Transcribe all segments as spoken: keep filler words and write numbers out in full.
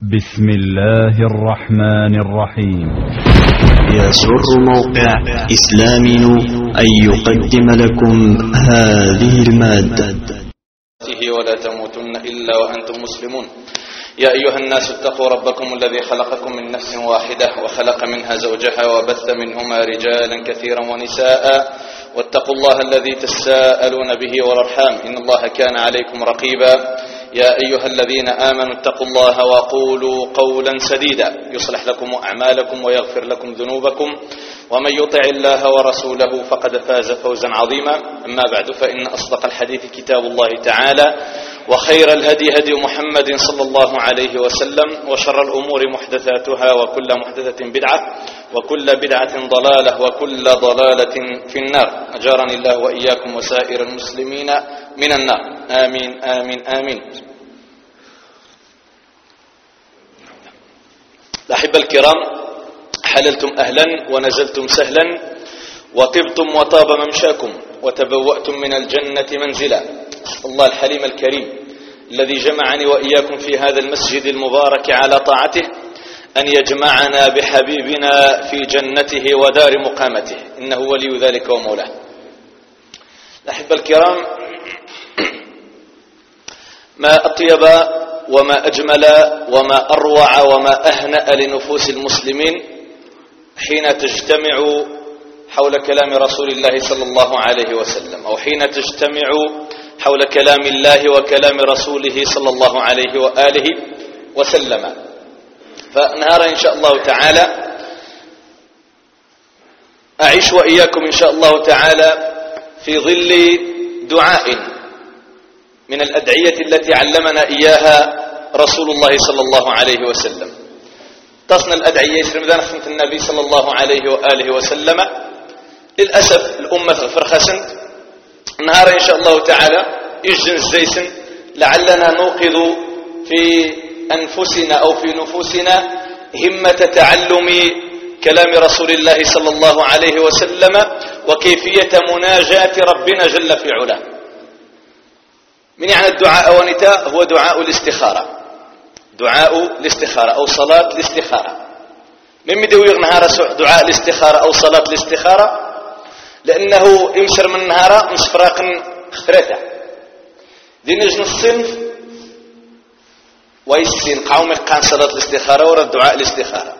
بسم الله الرحمن الرحيم. يسر موقع إسلامنا أن يقدم لكم هذه المادة. ولا تموتن إلا وأنتم مسلمون. يا أيها الناس اتقوا ربكم الذي خلقكم من نفس واحدة وخلق منها زوجها وبث منهما رجالا كثيرا ونساء واتقوا الله الذي تساءلون به والأرحام إن الله كان عليكم رقيبا. يا أيها الذين آمنوا اتقوا الله وقولوا قولا سديدا يصلح لكم أعمالكم ويغفر لكم ذنوبكم ومن يطع الله ورسوله فقد فاز فوزا عظيما. أما بعد فإن أصدق الحديث كتاب الله تعالى وخير الهدي هدي محمد صلى الله عليه وسلم وشر الأمور محدثاتها وكل محدثة بدعة وكل بدعة ضلالة وكل ضلالة في النار. أجارني الله وإياكم وسائر المسلمين من النار. آمين آمين آمين. الأحبة الكرام، حللتم أهلا ونزلتم سهلا وطبتم وطاب ممشاكم وتبوأتم من الجنة منزلا. الله الحليم الكريم الذي جمعني وإياكم في هذا المسجد المبارك على طاعته أن يجمعنا بحبيبنا في جنته ودار مقامته، إنه ولي ذلك ومولاه. الأحبة الكرام، ما أطيب وما أجمل وما أروع وما أهنأ لنفوس المسلمين حين تجتمع حول كلام رسول الله صلى الله عليه وسلم، أو حين تجتمع حول كلام الله وكلام رسوله صلى الله عليه وآله وسلم. فنهار إن شاء الله تعالى أعيش وإياكم إن شاء الله تعالى في ظل دعاء من الأدعية التي علمنا إياها رسول الله صلى الله عليه وسلم. تصنع الأدعية يسلم ذا نخمة النبي صلى الله عليه وآله وسلم. للأسف الأمة غفر خسنت. نهار إن شاء الله تعالى يجن الزيسن لعلنا نوقظ في أنفسنا أو في نفوسنا همة تعلم كلام رسول الله صلى الله عليه وسلم وكيفية مناجاة ربنا جل في علاه. من يعني الدعاء ونتاء هو دعاء الاستخارة، دعاء الاستخارة أو صلاة الاستخارة. من مدوير نهار دعاء الاستخارة أو صلاة الاستخارة لأنه يمسر من نهار مصفراق خفرته دي نجن الصنف ويسين قوم قان صلاة الاستخارة ورا دعاء الاستخارة.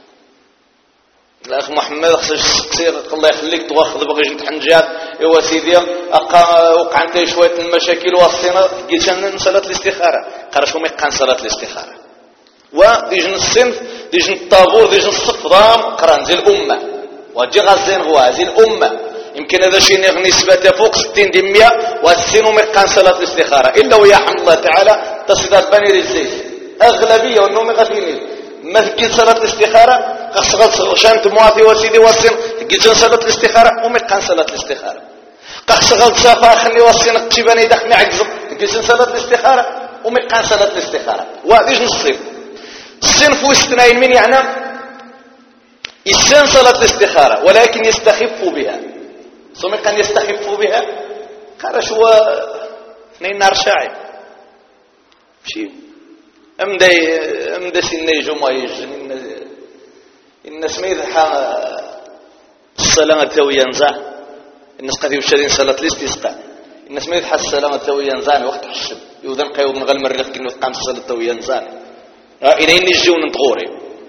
الأخ محمد خصوص كثير الله يخليك تواخذ بغي جنت حنجات يا سيدي وقع انت شويه المشاكل وصينا قلت انا صلاه الاستخاره قرا شو ما كان صلاه الاستخاره وديجن الصنف ديجن الطابور ديجن الصف ضام قران زي الامه ودي غزين هو زي الامه يمكن هذا شيء نسبته فوق ستين بالمئة والسن ما كان صلاه الاستخاره الا ويا حمد الله تعالى تصدق بني الزيت اغلبيه والنوم غفينين ما تجي صلاه الاستخاره قصغت شانت موافي وسيدي وصن قلت صلاة الاستخارة وما كان صلاة الاستخارة قصغت صافا خلي وصن قتباني دخني عجزم قلت صلاة الاستخارة وما كان صلاة الاستخارة. وهذه الصنف الصنف واستنين من يعني يسن صلاة الاستخارة ولكن يستخف بها. ثم كان يستخف بها قال شو اثنين نار شاعر شي امدي امدي سني جمعة يجن إن سميذ الصلاة التوي ينزع الناس قد يشترين صلاة الاستسقاء إن سميذ حس الصلاة التوي ينزع وقت حشب يوذن قيود من غلم الرفق إنه قام الصلاة التوي ينزع إنين يجون نتغوري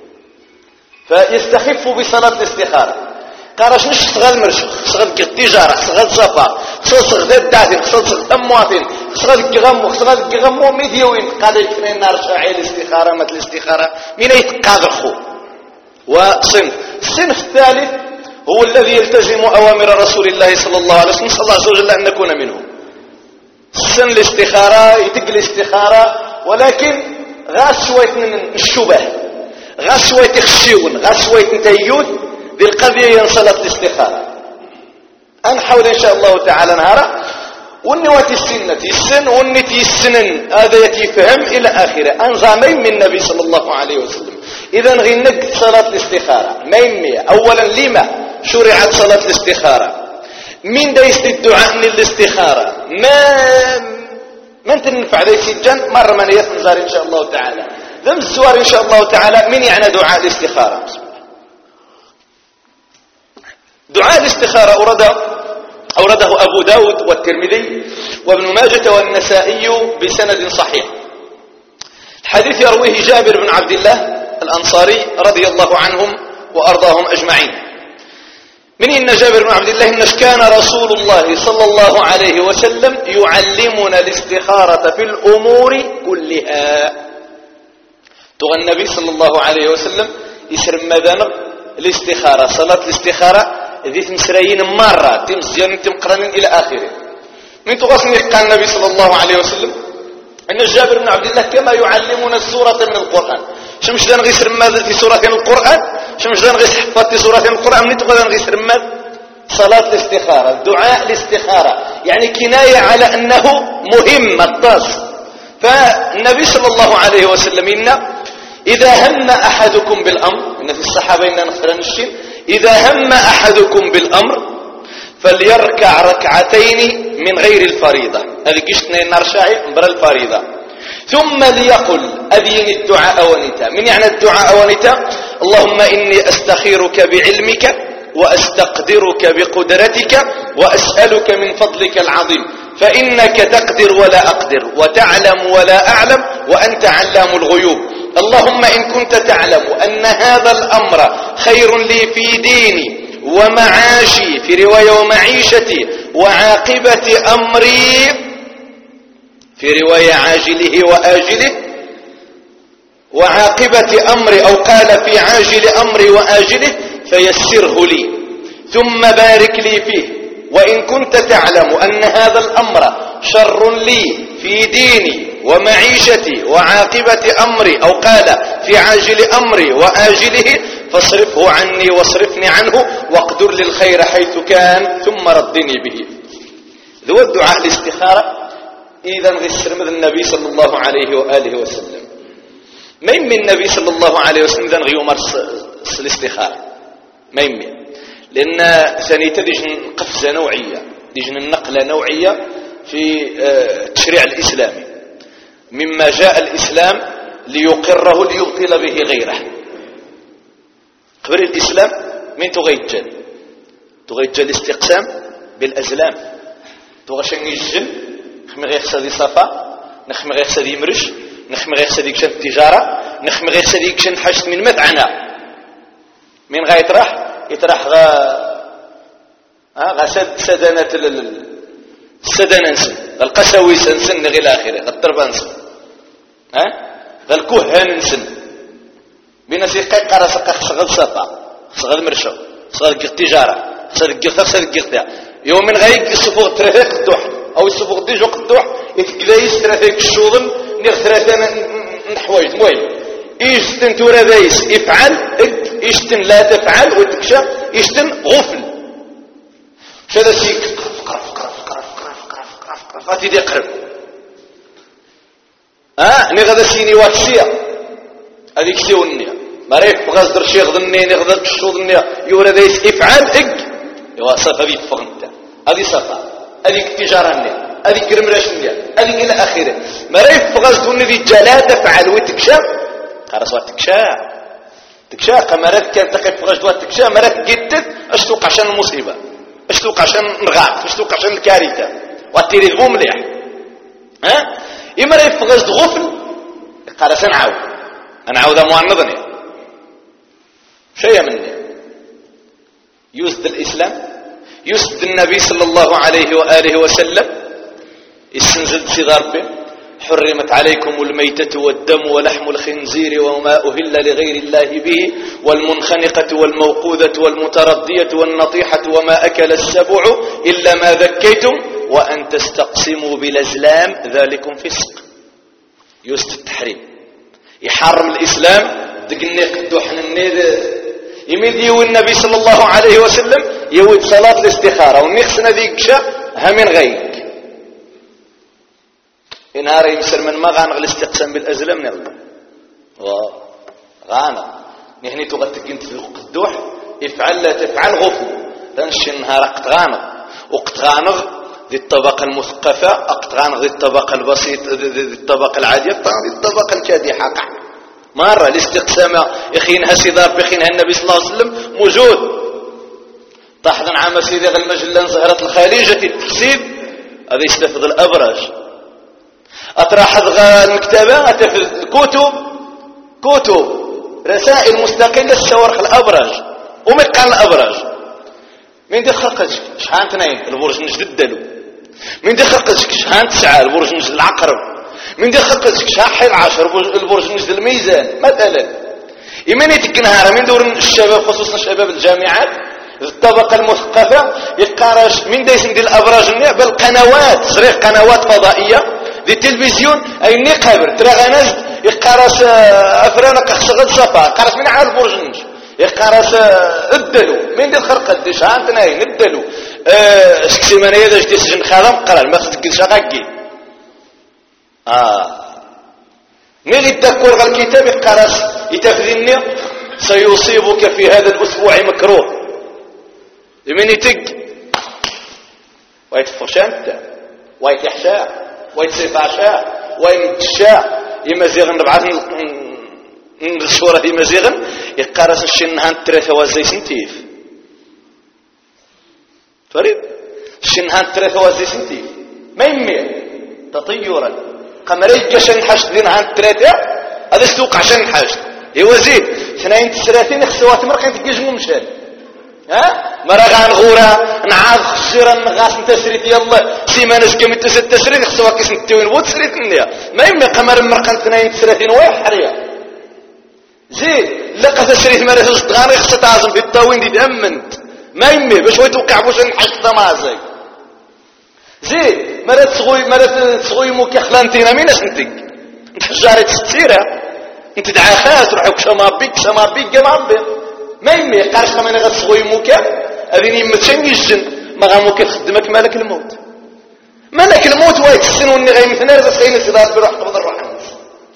فيستخف بصلاة الاستخارة. قارش مش صغال مرشو صغال التجارة صغال صفا صغال الدعثين صغال أمواتين صغال الجغمو صغال الجغمو ميديوين قال يكفرين نار شاعي الاستخارة مثل الاستخارة من يتقاذر خو. وصنف الصنف الثالث هو الذي يلتزم أوامر رسول الله صلى الله عليه وسلم. صلى الله عز وجل أن نكون منه. السن الاستخارة يتق الاستخارة ولكن غاس شوية من الشبه غاس شوية تخشيون غاس شوية تيود ذي القضية ينصلت الاستخارة. أنحاول إن شاء الله تعالى نهارا ونواتي السنة السن ونتي السنن هذا يتفهم إلى آخره أنظامين من النبي صلى الله عليه وسلم. إذا غنك صلاة الاستخارة ما يمية. أولا لما شرعت صلاة الاستخارة؟ من دايست الدعاء من الاستخارة؟ ما من تنفع دايست الجن مرة من يسنزار إن شاء الله تعالى. ذم الزوار إن شاء الله تعالى من يعني دعاء الاستخارة. دعاء الاستخارة أورد أورده أبو داود والترمذي وابن ماجة والنسائي بسند صحيح. الحديث يرويه جابر بن عبد الله الأنصاري رضي الله عنهم وأرضاهم أجمعين. من إن جابر بن عبد الله إنش كان رسول الله صلى الله عليه وسلم يعلمنا الاستخارة في الأمور كلها. تغى النبي صلى الله عليه وسلم يسر مدن الاستخارة، صلاة الاستخارة ذي تمسرين مرة تمزيان تمقرنين إلى آخره. من تغسني قال النبي صلى الله عليه وسلم أن جابر بن عبد الله كما يعلمنا السورة من القرآن. شمش دان غيسر ماذا في سورة من القرآن، شمش دان غيس حفظت في سورة من القرآن. من تغسن غيسر ماذا صلاة الاستخارة، دعاء الاستخارة، يعني كناية على أنه مهم الطاس. فالنبي صلى الله عليه وسلم إن إذا هم أحدكم بالأمر، إن في الصحابة إننا نخترن الشيء، إذا هم أحدكم بالأمر فليركع ركعتين من غير الفريضة، هذه قشتنا نرشعي مبر الفريضة، ثم ليقل أبين الدعاء ونتا. من يعني الدعاء ونتا؟ اللهم إني أستخيرك بعلمك وأستقدرك بقدرتك وأسألك من فضلك العظيم فإنك تقدر ولا أقدر وتعلم ولا أعلم وأنت علام الغيوب. اللهم إن كنت تعلم أن هذا الأمر خير لي في ديني ومعاشي، في رواية ومعيشتي، وعاقبة أمري، في رواية عاجله وآجله، وعاقبة أمري، أو قال في عاجل أمري وآجله، فيسره لي ثم بارك لي فيه. وإن كنت تعلم أن هذا الأمر شر لي في ديني ومعيشتي وعاقبة أمري، أو قال في عاجل أمري وآجله، فاصرفه عني واصرفني عنه واقدر لي الخير حيث كان ثم ردني به. ذو الدعاء الاستخارة إذا غسر من النبي صلى الله عليه وآله وسلم. ما يمي النبي صلى الله عليه وسلم إذا غيومر الاستخارة ما يمي، لأن ثاني تديجن قفزة نوعية، تديجن النقلة نوعية في التشريع الإسلامي مما جاء الإسلام ليقره ليبطل به غيره. قبل الإسلام من تغيجل تغيجل الاستقسام بالأزلام، تغشن الجن نخمي غير سادي صفا، نخمي غير سادي مرش، نخمي غير سادي كشن التجارة، نخمي غير سادي كشن حاجة من مدعنا من غاية راح يتراح غا ها غا سد سدنة السدنة نسن القسوي سنسن غير الآخرة الطربان نسن ها غا الكهان نسن بينا سيقاي قرا سقا خصغل صفا خصغل مرشو خصغل التجارة خصغل القرطة خصغل القرطة يوم من غايق الصفوغ ترافيق الدوح أو الصفوغ ديجو الدوح يتقدايس ترافيق الشوضن نيغ ثلاثة نحوايج موي إيشتن تورا بايس افعل إيشتن لا تفعل وتكشف إيشتن غفل شذا سيك قرف قرف قرف قرف قرف قرف قرف غاتي دي قرب اه ني غادا سيني واتسيا هذيك سيو النية مريف بغازدر شيخ ظني ني غادا تشوض النية يورا بايس افعل اك يوا صفا بيت فغنتا هذه صفا هذيك التجارة النية هذيك كرمراش النية هذيك إلى آخره مريف بغازدر النية لا تفعل وتكشف خلاص واتكشا تكشا قمرات كانت تقف في غجوات تكشا مرات جدت اش توقع عشان المصيبه، اش توقع عشان نغاق، اش توقع عشان الكارثه وتيري ذو مليح ها اما راه في غزد غفل قال سنعاود نعاود معنضني شيء مني يسد الاسلام يسد النبي صلى الله عليه واله وسلم استنزل صغار به حرمت عليكم الميتة والدم ولحم الخنزير وما أهل لغير الله به والمنخنقة والموقوذة والمتردية والنطيحة وما أكل السبع إلا ما ذكيتم وأن تستقسموا بالأزلام ذلكم فسق. يست التحريم يحرم الإسلام دقنيق الدوحن النيد يمد يو النبي صلى الله عليه وسلم يود صلاة الاستخارة ونخسنا ذيك شا همين غيك نهار يمسر من ما غانغ الاستقسام بالأزلام نغل غانغ نحن تغتك انت في القدوح افعل لا تفعل غفل تنشي النهار اقت غانغ وقت غانغ ذي الطبقة المثقفة اقت غانغ ذي الطبقة البسيط ذي الطبقة العادية ذي الطبقة الكادحة مرة الاستقسام يخينها سيدي ربي يخينها النبي صلى الله عليه وسلم موجود. طاحنا عام سيدي غير المجلة زهرة الخليجة التحسيب هذا يستفض الأبرج أطرح المكتبة أتفض الكتب كتب رسائل مستقلة السورق الأبرج ومقال الأبرج من دي خلقتك شحال تنين البرج نجد دلو من دي خلقتك شحال تسعة البرج نجد العقرب من دي خلقتك شحال عشر البرج نجد الميزان مثلا يمني تكنهار من دور الشباب خصوصا شباب الجامعات الطبقة المثقفة يقارش من دايس ندير الأبراج بالقنوات صريح قنوات فضائية دي التلفزيون أي نقابر ترى غناز يقارش أفرانك أخشغل صفا قارش من على البرج نج يقارش الدلو من دي الخرقة دي شحال تناين الدلو أه سكسيمانية دا جدي سجن خادم قرار ما خصك شغاكي آه ملي تذكر غير الكتاب يقارش يتفذني سيصيبك في هذا الأسبوع مكروه لمن يتق ويتفرشانت ويتحشاء ويتسيفاشاء ويتشاء يمزيغ نبعث من الصورة في مزيغ يقارس الشنهان ثلاثة وزي سنتيف توريد الشنهان ثلاثة وزي سنتيف ما يمي تطيرا قمري كشن حشد دينهان ثلاثة هذا السوق عشان حشد يوزيد اثنين تسلاتين خسوات مرقين تجيجمو مشان ها مرغان غورا نعاض خسيرا نغاس نتسريت يلا سيمانس كم تسريت تسريت خسوا كيس نتوين بود سريت النيا ما يمنع قمر مرقان اثنين تسلاتين واحد حريا زيد لقى تسريت مرس صغاري خصها تعزم في التاوين دي تامنت ما يمي باش يتوقع باش نحشط مازاي زيد مرات صغوي مرات صغوي موكي خلانتينا مين اسنتك انت حجاري تستيرها انت دعاخات روحك شمابيك شمابيك جمابيك ما يمي قارش ما انا غتصغوي موكا اذيني متشني الجن ما غاموكا تخدمك مالك الموت مالك الموت وايت السن وني غيمثنا بس خاين الصداع بروح قبض الروح الناس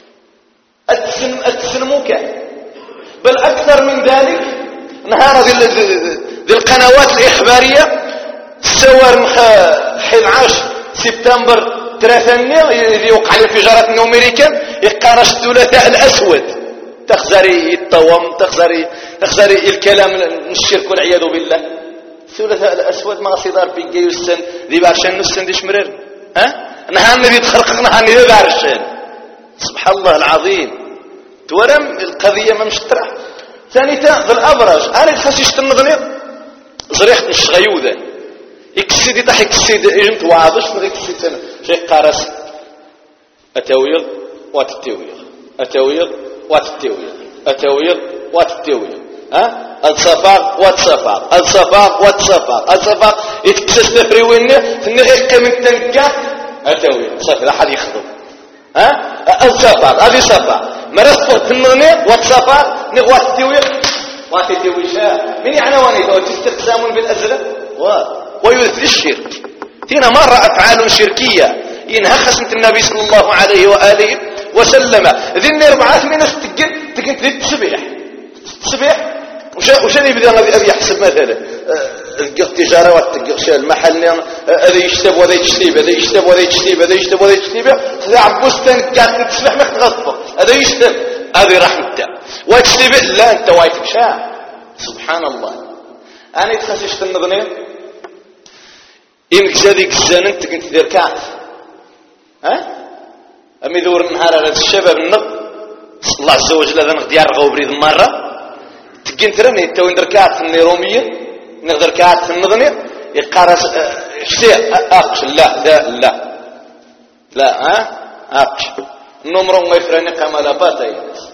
اتسن اتسلموكا بل اكثر من ذلك نهار ذي ذي القنوات الاخباريه السوار حين عاش سبتمبر ثلاثة يوقع الانفجارات الامريكان يقارش الثلاثاء الاسود تخزري الطوام تخزري تخزري الكلام الشرك والعياذ بالله الثلاثاء الاسود ما صدار بيجي السن ذي بارشان السن دي شمرر ها نهار ذي تخرق نهار ذي بارشان سبحان الله العظيم تورم القضيه ما مشطرح ثانيتا بالابرج انا خاصيش تنظني زريحه مش غيوده يكسيدي طاح يكسيد اجنت واضش نغيك السيتنا شي قارس اتويض واتتويض اتويض واتتويض اتويض واتتويض ها الصفاق واتصفاق الصفاق واتصفاق الصفاق يتكسس فريوينه تنغيك من تنكا اتويض صافي لا حد يخدم ها الصفاق هذه صفاق مرسطه تنغني واتصفاق نغوات التويض واتتويشا من يعني وانيتو تستقسامون بالازرق و ويثري الشرك هنا مرة أفعال شركية إنها خسنت النبي صلى الله عليه وآله وسلم ذي أربعات من استقل تقنت ذي التسبيح التسبيح وش اللي بدأ أبي يحسب مثلا التجارة والتجارة المحل هذا يشتب وهذا يشتيب هذا يشتب وهذا يشتيب هذا يشتب وهذا يشتيب هذا عبوستان قاعد تسبح ما تغصبه هذا يشتب هذه رحمته وتشتيب لا أنت وايتك شاع سبحان الله أنا يتخشش تنظنين إنك زاديك الزانن تكنت دير كعف ها أمي دور النهار على الشباب النق الله عز وجل هذا نغدي يرغو بريد مرة تكنت رمي توين در كعف النيرومية نقدر كعف النظني يقارس شتي أقش لا لا لا لا ها أقش النمر ما يفرني كما باتا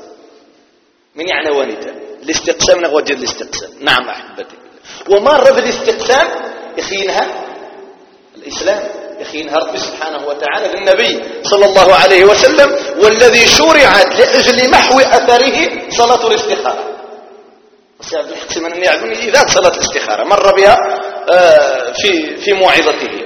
من يعني وانيتا الاستقسام نغوجد الاستقسام نعم أحبتي ومرة بالاستقسام يخينها الإسلام يخينها رب سبحانه وتعالى للنبي صلى الله عليه وسلم والذي شرعت لأجل محو أثره صلاة الاستخارة وسيعد الحق من أن يعلمني إذا صلاة الاستخارة مر بها في في موعظته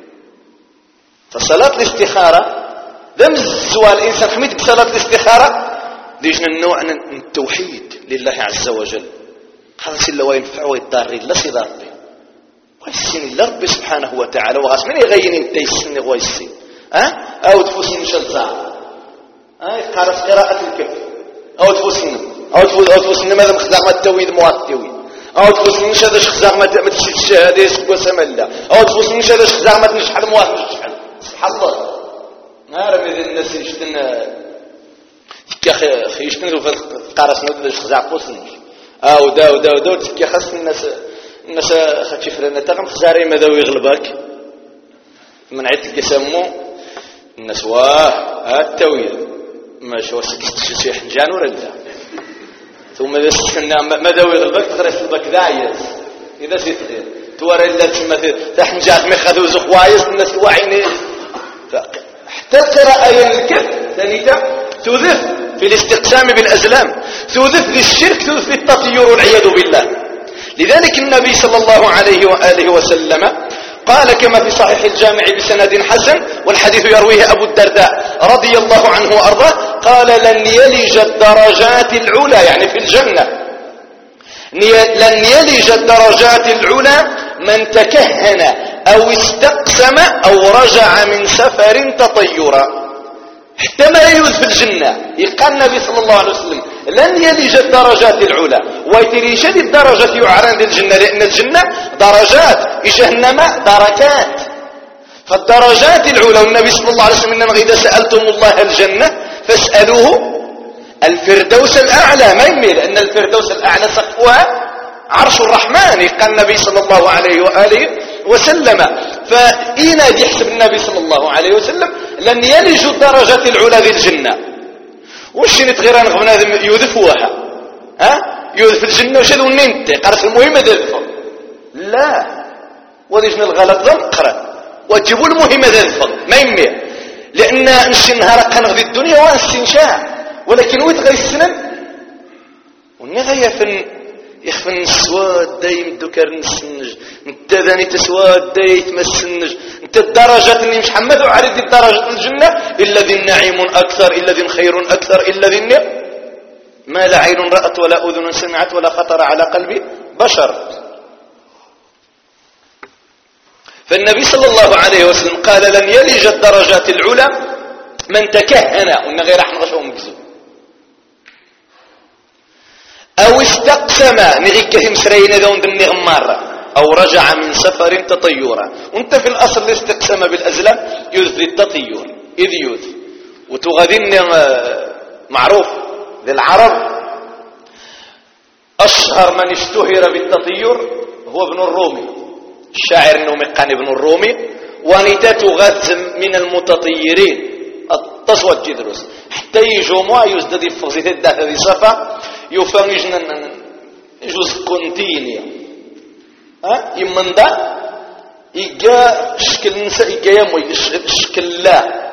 فصلاة الاستخارة دمز الإنسان حميد بصلاة الاستخارة ديجنا النوع من التوحيد لله عز وجل هذا سلا وينفع ويضار لا صدار به ويسين لرب سبحانه وتعالى وغاس من يغين انت يسن غويسين ها أه؟ او تفوسين شلزا ها أه؟ قرأ قراءة الكف او تفوسنا او تفوس او تفوسنا ماذا مخزاق ما التويد مو التويد او تفوسنا مش هذا خزاق ما ما تشي الشهاده يسكو سملا او تفوسنا مش هذا خزاق ما تنشحل مو نشحل سبحان الله نار من الناس يشتن كي خيشتن في قارسنا ولا خزاق فوسنا او دا ودا ودا كي خاص الناس الناس خاطي فرنا تاع خزاري ماذا ويغلبك من عيد يسمو الناس واه التويل ماشي واسك شي حنجان ولا لا ثم اذا استنى ماذا ويغلبك تخرج البك دايس اذا سيت توري لا تما تحنجات ما خذوا زخوايس الناس واعيين حتى القراءه الكف ثانيتا تذف في الاستقسام بالازلام تذف للشرك تذف للتطير والعياذ بالله. لذلك النبي صلى الله عليه واله وسلم قال كما في صحيح الجامع بسند حسن والحديث يرويه أبو الدرداء رضي الله عنه وأرضاه قال لن يلج الدرجات العلى يعني في الجنة لن يلج الدرجات العلى من تكهن أو استقسم أو رجع من سفر تطيرا حتى ما يلوز في الجنة. يقال النبي صلى الله عليه وسلم لن يلج الدرجات العلى ويتريشد الدرجة يعران للجنة لأن الجنة درجات جهنم دركات فالدرجات العلى والنبي صلى الله عليه وسلم إنما إذا سألتم الله الجنة فاسألوه الفردوس الأعلى ما يميل لأن الفردوس الأعلى سقفها عرش الرحمن. قال النبي صلى الله عليه وآله وسلم فإينا يحسب النبي صلى الله عليه وسلم لن يلج الدرجات العلى ذي الجنة وش نتغير نغبنا يذفوها ها يذف الجنة وش هذو الننتي قرص المهمة ذلفه لا وديجنا الغلط ذنقرا وتجيبوا المهمة ذلفه ما يمي لأن نشي نهار قنغذي الدنيا وانسنشاء ولكن ويتغير السنن ونغير في يخفن السواد دايم دوكر نسنج انت ذاني تسواد داي تمسنج انت الدرجات اللي مش حمدوا عرض الدرجات الجنة إلا ذي النعيم أكثر إلا ذي خير أكثر إلا ذي ما لا عين رأت ولا أذن سمعت ولا خطر على قلب بشر. فالنبي صلى الله عليه وسلم قال لن يلج الدرجات العلى من تكهن وإن غير احنا غشهم بزو أو استقسم نغيك مسرين ذون دمي غمارة أو رجع من سفر تطيرا. وانت في الأصل الاستقسم بالأزلام يذ التطير إذ يذ وتغذين معروف للعرب أشهر من اشتهر بالتطير هو ابن الرومي الشاعر النومقاني ابن الرومي وانيتا تغذ من المتطيرين التصوت جدرس حتى يجوموا يزدد فغزيت الداثة ذي صفا يفهم يجنن يجوز كونتينيا ها يمن دا يجا شكل نسا يجا يمو شكل لا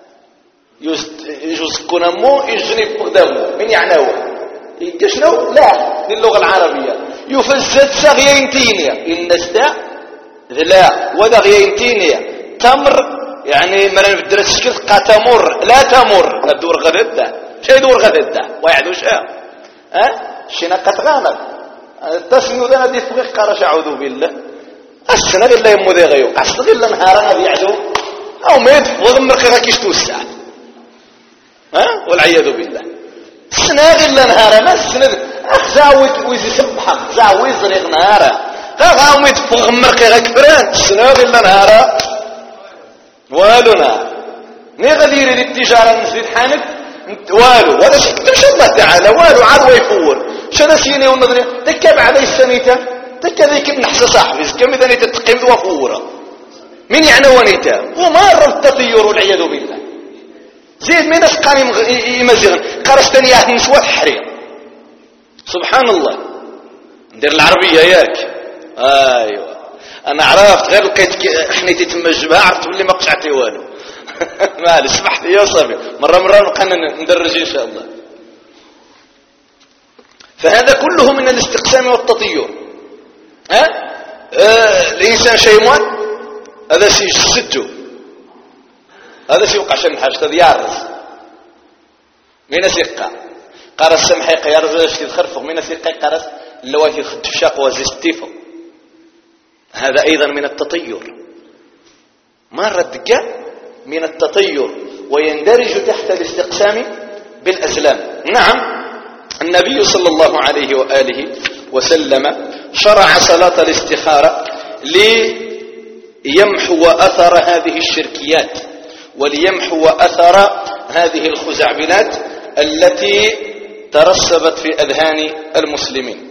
يجوز كونمو يجني بقدامه من يعناوه يجا شنو لا للغة العربية يفزد سغيينتينيا النسدا لا وذا غيينتينيا تمر يعني مرن في الدرس شكل قاتمر لا تمر الدور غددا شي دور غددا واحد وش ها شينا قطغانك التسميو ذا دي فقه قرش اعوذ بالله السنه الا يمو ذي غيو قصد الا نهارنا بيعدو او ميد وضمر خيرك يشتوسع ها والعياذ بالله السنه الا نهارنا السنه اخزاوي ويزي سبح اخزاوي زريغ نهارا ها غاو ميد وضمر خيرك فران السنه الا نهارا والونا ني غدير التجاره نزيد حانك والو ولا شيء ان شاء الله تعالى والو عاد ويفور شنو سيني ونظري تكب على السنيته تكذيك نحس صاحبي كم اذا تتقيم وفوره من يعني ونيته ومر التطير والعياذ بالله زيد من اسقاني يمزغن قرستني يا نسوة حرير سبحان الله ندير العربيه ياك ايوه انا عرفت غير لقيت حنيتي تما الجبهه عرفت باللي ما قشعتي والو معلش سمحت يا صبي مرة مرة نبقى ندرج إن شاء الله. فهذا كله من الاستقسام والتطير ها آه الإنسان شيء هذا شيء سجو هذا شيء وقع شن حاجة هذا يارز من سيقع قارس سمحيق يارز ايش يتخرفق من سيقع قارس اللواتي خدشاق وزيستيفو هذا أيضا من التطير مرة دقاء من التطير ويندرج تحت الاستقسام بالأزلام. نعم النبي صلى الله عليه وآله وسلم شرع صلاة الاستخارة ليمحو أثر هذه الشركيات وليمحو أثر هذه الخزعبلات التي ترسبت في أذهان المسلمين.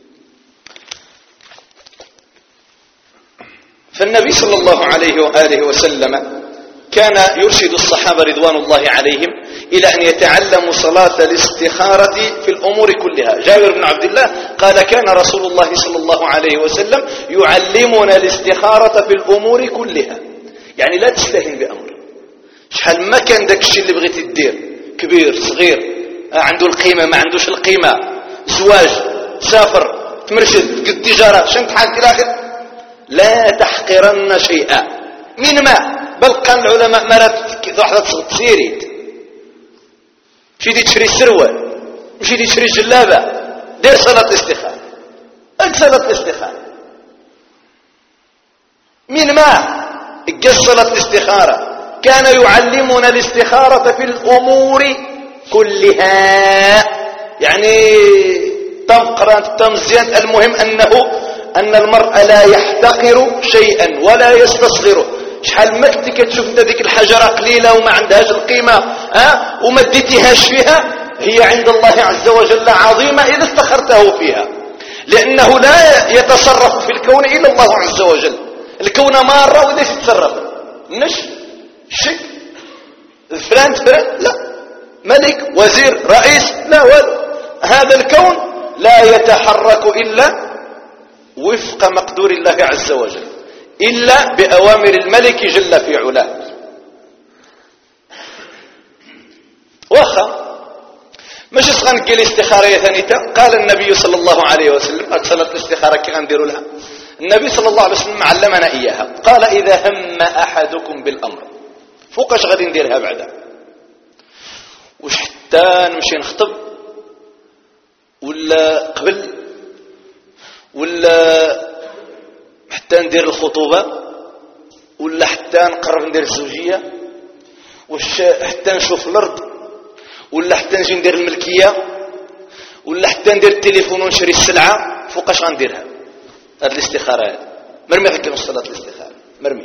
فالنبي صلى الله عليه وآله وسلم كان يرشد الصحابة رضوان الله عليهم إلى أن يتعلموا صلاة الاستخارة في الأمور كلها. جابر بن عبد الله قال كان رسول الله صلى الله عليه وسلم يعلمنا الاستخارة في الأمور كلها، يعني لا تستهين بأمر. شحال ما كان داك الشيء اللي بغيتي دير، كبير صغير، عنده القيمة ما عندوش القيمة، زواج، سافر، تمرشد، قد تجارة، شنت حالك إلى آخر، لا تحقرن شيئا من ما. بل كان العلماء مرات واحدة تسيريت مشيتي تشري السروال، مشيتي تشري الجلابة، دير صلاة الاستخارة، اك صلاة الاستخارة من ما اجل صلاة الاستخارة. كان يعلمنا الاستخارة في الأمور كلها، يعني تمقرا تمزيان. المهم أنه أن المرء لا يحتقر شيئا ولا يستصغره. شحال ما كنتي كتشوف انت ديك الحجره قليله وما عندهاش القيمه ها وما ديتيهاش فيها، هي عند الله عز وجل عظيمه اذا استخرته فيها، لانه لا يتصرف في الكون الا الله عز وجل. الكون ماره وليش يتصرف؟ نش شك فلان فلان لا، ملك وزير رئيس لا، والو. هذا الكون لا يتحرك الا وفق مقدور الله عز وجل، إلا بأوامر الملك جل في علاه. واخا ماشي سغنقي الاستخارة يا ثانيتا. قال النبي صلى الله عليه وسلم أكثر الاستخارة كي غنديروا لها. النبي صلى الله عليه وسلم علمنا إياها. قال إذا هم أحدكم بالأمر، فوقاش غادي نديرها بعدا؟ وش حتى نمشي نخطب ولا قبل ولا حتى ندير الخطوبة ولا حتى نقرب ندير الزوجية، وش حتى نشوف الأرض ولا حتى نجي ندير الملكية ولا حتى ندير التليفون ونشري السلعة، فوقاش غنديرها؟ هذه الاستخارة هذه مرمي غير صلاة الاستخارة مرمي.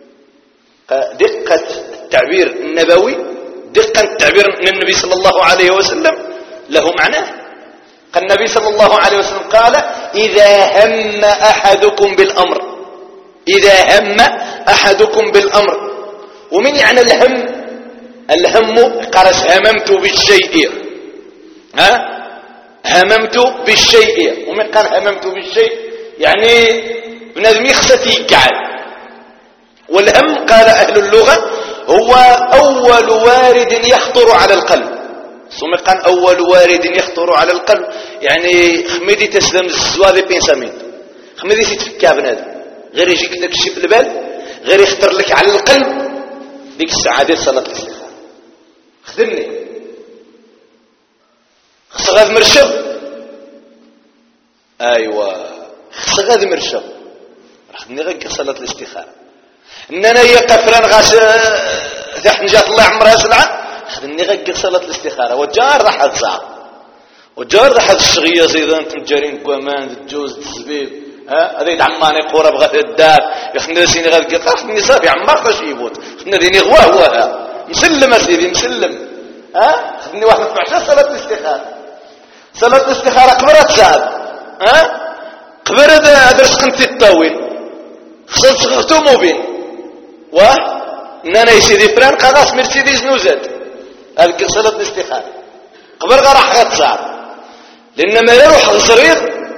دقة التعبير النبوي، دقة التعبير من النبي صلى الله عليه وسلم له معناه. قال النبي صلى الله عليه وسلم قال إذا هم أحدكم بالأمر، إذا هم أحدكم بالأمر. ومن يعني الهم؟ الهم قرس هممت بالشيء، ها هممت بالشيء. ومن قال هممت بالشيء يعني بنادم يخصتي يقعد. والهم قال أهل اللغة هو أول وارد يخطر على القلب. ثم قال أول وارد يخطر على القلب يعني خميدي تسلم الزوالي بينسامين، خميدي تتفكى بنادم غير يجيك لك الشيء في البال، غير يخطر لك على القلب، ديك الساعة ديال صلاة الاستخارة. خدمني خص غاد مرشب، ايوا خص غاد مرشب، خدني غير صلاة الاستخارة. ان انا هي قفران غاس تحت نجات الله عمرها سلعة، خدني غير صلاة الاستخارة. وجار راح الزعر وجار راح الشغية زيدا انتم جارين كوامان الجوز الزبيب، ها هذا يتعماني قورة بغا الدار يخدني سيني غير خدني صافي عمار باش يبوت، خدني ديني غواه غواها مسلم اسيدي مسلم، ها خدني واحد ما تبعش صلاة الاستخارة. صلاة الاستخارة قبرة تساعد، ها قبرة هذا رسقنتي الطاويل خصوصا صغرتو موبين واه ان انا يسيدي فران خلاص مرسيدس نوزات هلك صلاة الاستخارة قبر غا راح غتصار، لان ما يروح غزريغ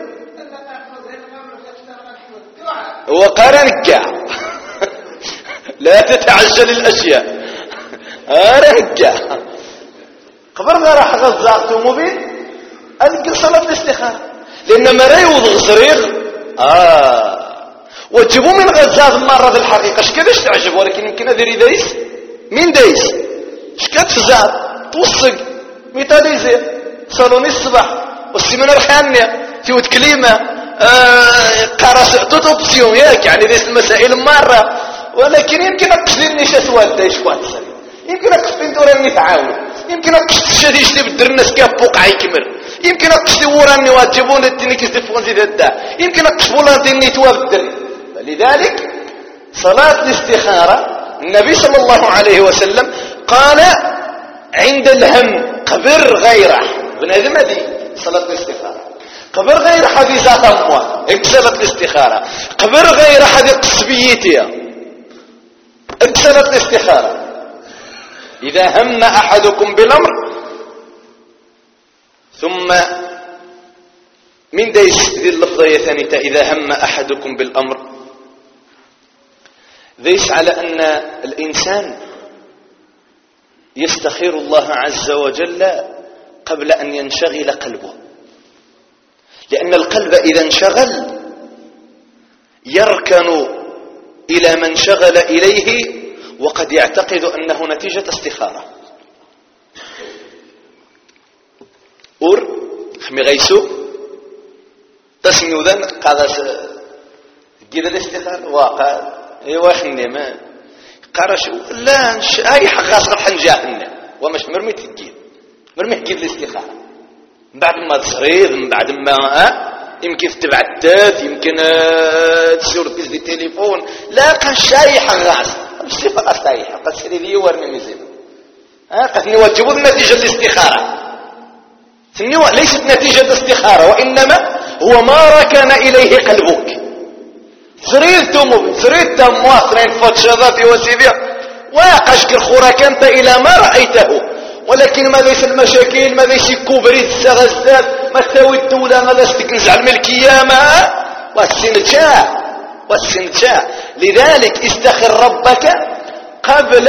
هو قارن كاع لا تتعجل الاشياء رجع قبر غا راح غزارتو موبين هلك صلاة الاستخارة، لان ما يروض غزريغ اه وتجيبوا من غزاز مرة بالحقيقة شكداش تعجب، ولكن يمكن ادير دايس مين دايس شكات فزار توصق ميتاليزي صالوني الصباح والسيمانة الخانية تيوت كلمة آه قراص توتوبسيون ياك يعني دايس المسائل مرة، ولكن يمكن اقصدني شاسوال دايش واتصل، يمكن اقصد دوراني تعاون، يمكن اقصد الشديش اللي بدر الناس كاب بوقع يكمل، يمكن اقصدوا راني واجبون التني كيزدفون زيد الدا يمكن اقصبوا لاني توابدر. فلذلك صلاة الاستخارة النبي صلى الله عليه وسلم قال عند الهم قبر غيره بنادم هذه صلاة الاستخارة قبر غير حديث أموال اكسلت الاستخارة قبر غير حديث قصبيتها اكسلت الاستخارة. إذا هم أحدكم بالأمر ثم من ديس ذي اللفظية ثانية إذا هم أحدكم بالأمر ديس على أن الإنسان يستخير الله عز وجل قبل أن ينشغل قلبه، لأن القلب إذا انشغل يركن إلى من شغل إليه وقد يعتقد أنه نتيجة استخارة. أور خمي غيسو تسمي ذن قادة جيد الاستخارة واقع ايوا خني ما قرش لا اي حق غاصب حنجاهنا ومش مرمي تجيب مرمي تجيب الاستخارة من بعد ما تصريض من بعد ما يمكن تبع التاث يمكن تسير تبيز دي تليفون لا قال شاي حق غاصب مش فقط شاي حق تسيري لي ورمي ميزين ها قد نوجبوا النتيجة الاستخارة النوع ليست نتيجة استخارة وإنما هو ما ركن إليه قلبك. سريد تمو سريد تمو سرين فوت شذاتي وسيبيع واقشك الخراكنت إلى ما رأيته، ولكن ما ليس المشاكل ما ليس كوبريت السغزات ما تساوي الدولة ما ليس تكنزع الملكية ما والسنجاء والسنجاء. لذلك استخر ربك قبل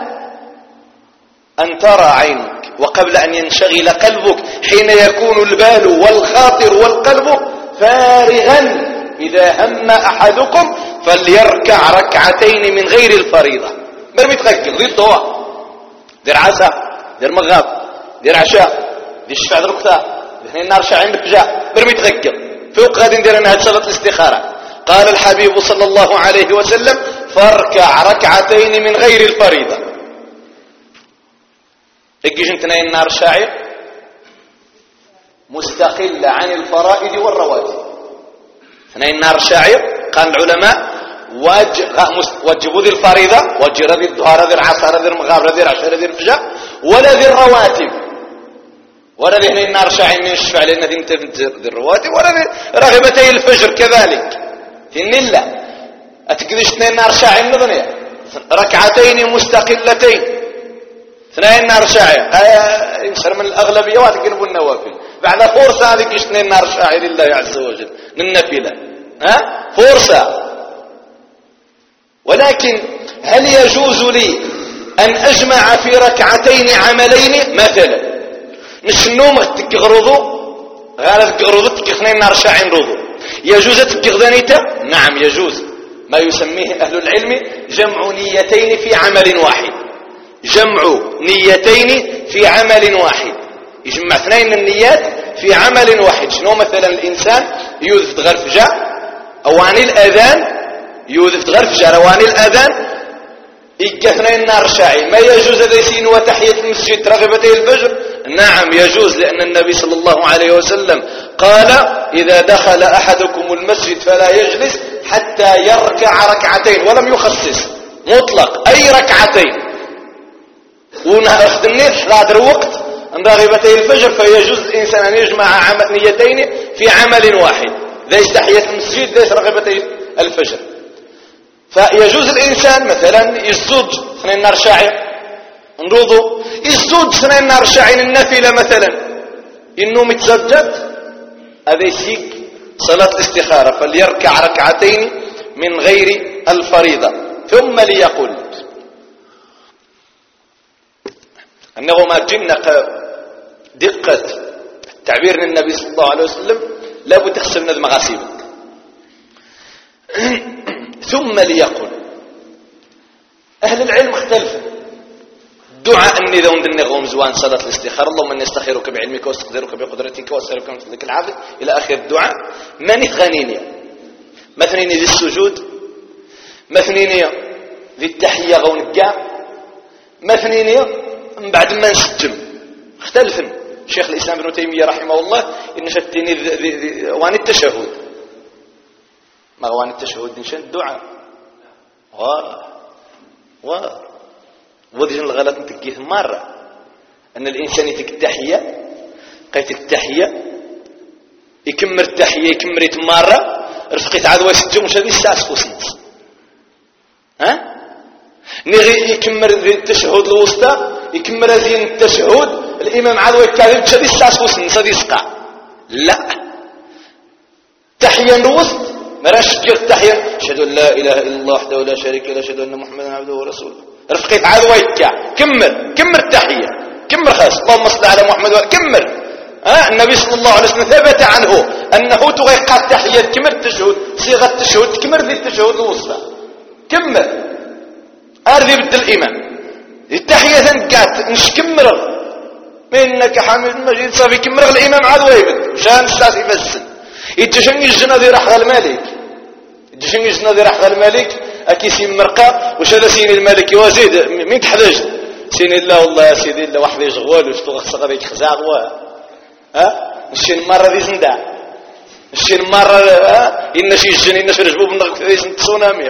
أن ترى عينك وقبل أن ينشغل قلبك حين يكون البال والخاطر والقلب فارغا. إذا هم أحدكم فليركع ركعتين من غير الفريضة. مرمي تغكل دير طوى دير عسى دير مغاب دير عشاء دير شفع دركتا دير النار شاعين بفجاء مرمي تغكل فوق غادي ندير أنها صلاة الاستخارة. قال الحبيب صلى الله عليه وسلم فاركع ركعتين من غير الفريضة. اجيش انتنا النار شاعر مستقلة عن الفرائض والرواتب. اثنين النار شاعر قال العلماء وجبوا ذي الفريضة وجر ذي الظهر ذي العصر ذي المغاربة ذي العشر ذي الفجاء ولا ذي الرواتب ولا ذي النار شاعر من الشفع لأن ذي ذي الرواتب ولا ذي رغبتي الفجر كذلك ثن الله أتكذش اثنين النار شاعر نظنية ركعتين مستقلتين اثنين النار شاعر ينشر من الأغلبية واتقلبوا النوافل بعد فرصة هذيك اثنين النار شاعر لله عز وجل النافلة ها فرصة. ولكن هل يجوز لي أن أجمع في ركعتين عملين مثلا مش النوم تقغرضوا غالب تقغرضوا تقغنين نار شاعين رضو يجوز تقغذانيتا؟ نعم يجوز. ما يسميه أهل العلم جمع نيتين في عمل واحد. جمع نيتين في عمل واحد يجمع اثنين النيات في عمل واحد. شنو مثلا الإنسان يوذف تغرف جاء أواني الأذان يوذف تغرف جاء أواني الأذان إيقاثنين نار شاعي ما يجوز ليسين وتحية المسجد رغبتي الفجر؟ نعم يجوز لأن النبي صلى الله عليه وسلم قال إذا دخل أحدكم المسجد فلا يجلس حتى يركع ركعتين ولم يخصص مطلق أي ركعتين ونخدمني حلاد الوقت عند رغبتي الفجر فيجوز الإنسان أن يجمع نيتين في عمل واحد ليس تحية المسجد ليس رغبتي الفجر. فيجوز الإنسان مثلا يسجد اثنين نار شاعر نروضو يسجد اثنين نار شاعر النافلة مثلا إنه متسجد هذا يسيق صلاة الاستخارة فليركع ركعتين من غير الفريضة. ثم ليقول أنه ما جنة دقة تعبير النبي صلى الله عليه وسلم لا بد تغسلنا المغاسيل. ثم ليقول أهل العلم اختلفوا دعاء أني ذو ندنغهم زوان صلاة الاستخارة اللهم أني استخيرك بعلمك واستقدرك بقدرتك وأسألك من فضلك العافية إلى آخر الدعاء. من ثانية مثنين ذي السجود مثنين ذي التحية غونقاء مثنين من بعد ما نسجم اختلفن شيخ الإسلام ابن تيمية رحمه الله إن شتني وان التشهد ما وان التشهد نشان الدعاء واه واه ودي الغلط نتقيه مرة أن الإنسان يتك التحية قيت التحية يكمر التحية يكمر يتمرة رفقيت عدوى ستجو مش هذه الساعة سفوسنت ها نغي يكمر التشهد الوسطى يكمر هذه التشهد الإمام عدوى يكاذب مش هذه الساعة سفوسنت هذه يسقع لا تحية الوسط مراش كير التحية أشهد أن لا إله إلا الله وحده لا شريك له أشهد أن محمدا عبده ورسوله رفقيت عدوى يكا كمر كمر التحية كمر خاص اللهم صل على محمد كمر ها النبي صلى الله عليه وسلم ثبت عنه أنه تغيق التحية كمر التشهد صيغة التشهد كمر ذي التشهد الوسطى كمر أرذي بدل الإمام التحية ذنكات نش كمر إنك حميد مجيد صافي كمر الإمام عدوى يبد وشان الساسي بس يتشنج الجنة ذي رحل الملك يتشنج الجنة ذي رحل الملك أكيسي مرقى وش هذا سين الملك وزيد مين تحتاج سين الله والله يا سيدي الله واحد يشغل وش تغسق غادي خزاع وا ها نشين مرة ذي زندا نشين مرة ها إن شي الجن إن شي رجبوب نغك ذي سنت تسونامية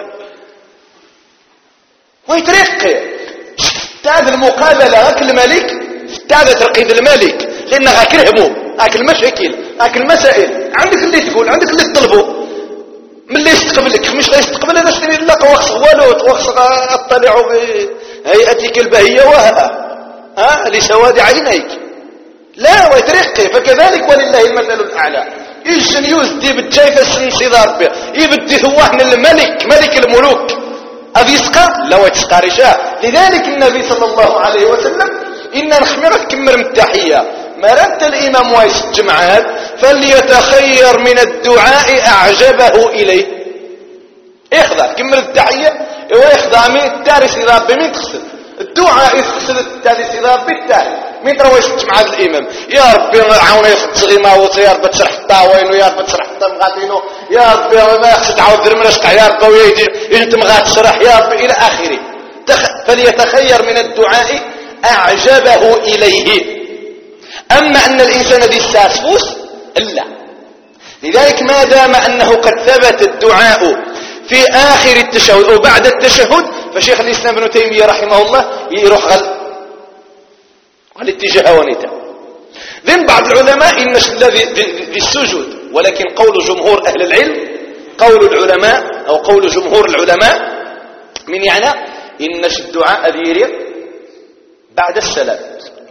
ويترق تعاد المقابلة هاك الملك تعاد ترقيد الملك لأن هاك الهموم هاك المشاكل هاك المسائل عندك اللي تقول عندك اللي تطلبه من اللي يستقبلك مش لا يستقبل هذا شتري لك وخص والوت وخص اطلع بهيئتك البهية وها ها لسواد عينيك لا ويترقي فكذلك ولله المثل الأعلى إيش يوزدي بالجايفة السنصدار به يبدي ثواحنا الملك ملك الملوك أذي يسقى لا ويتسقى رشاه لذلك النبي صلى الله عليه وسلم إن نخمرك كمر من التحية مرت الإمام وايس الجمعات فليتخير من الدعاء أعجبه إليه اخذ كمل التحية ويخضع من التارس إذا ربي من تخسر الدعاء يخسر التارس إذا ربي التارس من ترى وايس الجمعات الإمام يا ربي عاونا يخد صغيما وطي يا ربي تشرح الطاوين ويا ربي تشرح الطمغاتينو يا ربي ما يخسد عاود ذر من أشقع يا ربي ويجي يجي تمغات تشرح يا ربي إلى آخره فليتخير من الدعاء أعجبه إليه أما أن الإنسان ذي الساسفوس لا لذلك ما دام أنه قد ثبت الدعاء في آخر التشهد أو بعد التشهد فشيخ الإسلام ابن تيمية رحمه الله يروح غل والاتجاه ونتا ذن بعض العلماء إن الذي في السجود ولكن قول جمهور أهل العلم قول العلماء أو قول جمهور العلماء من يعني إن الدعاء ذي بعد السلام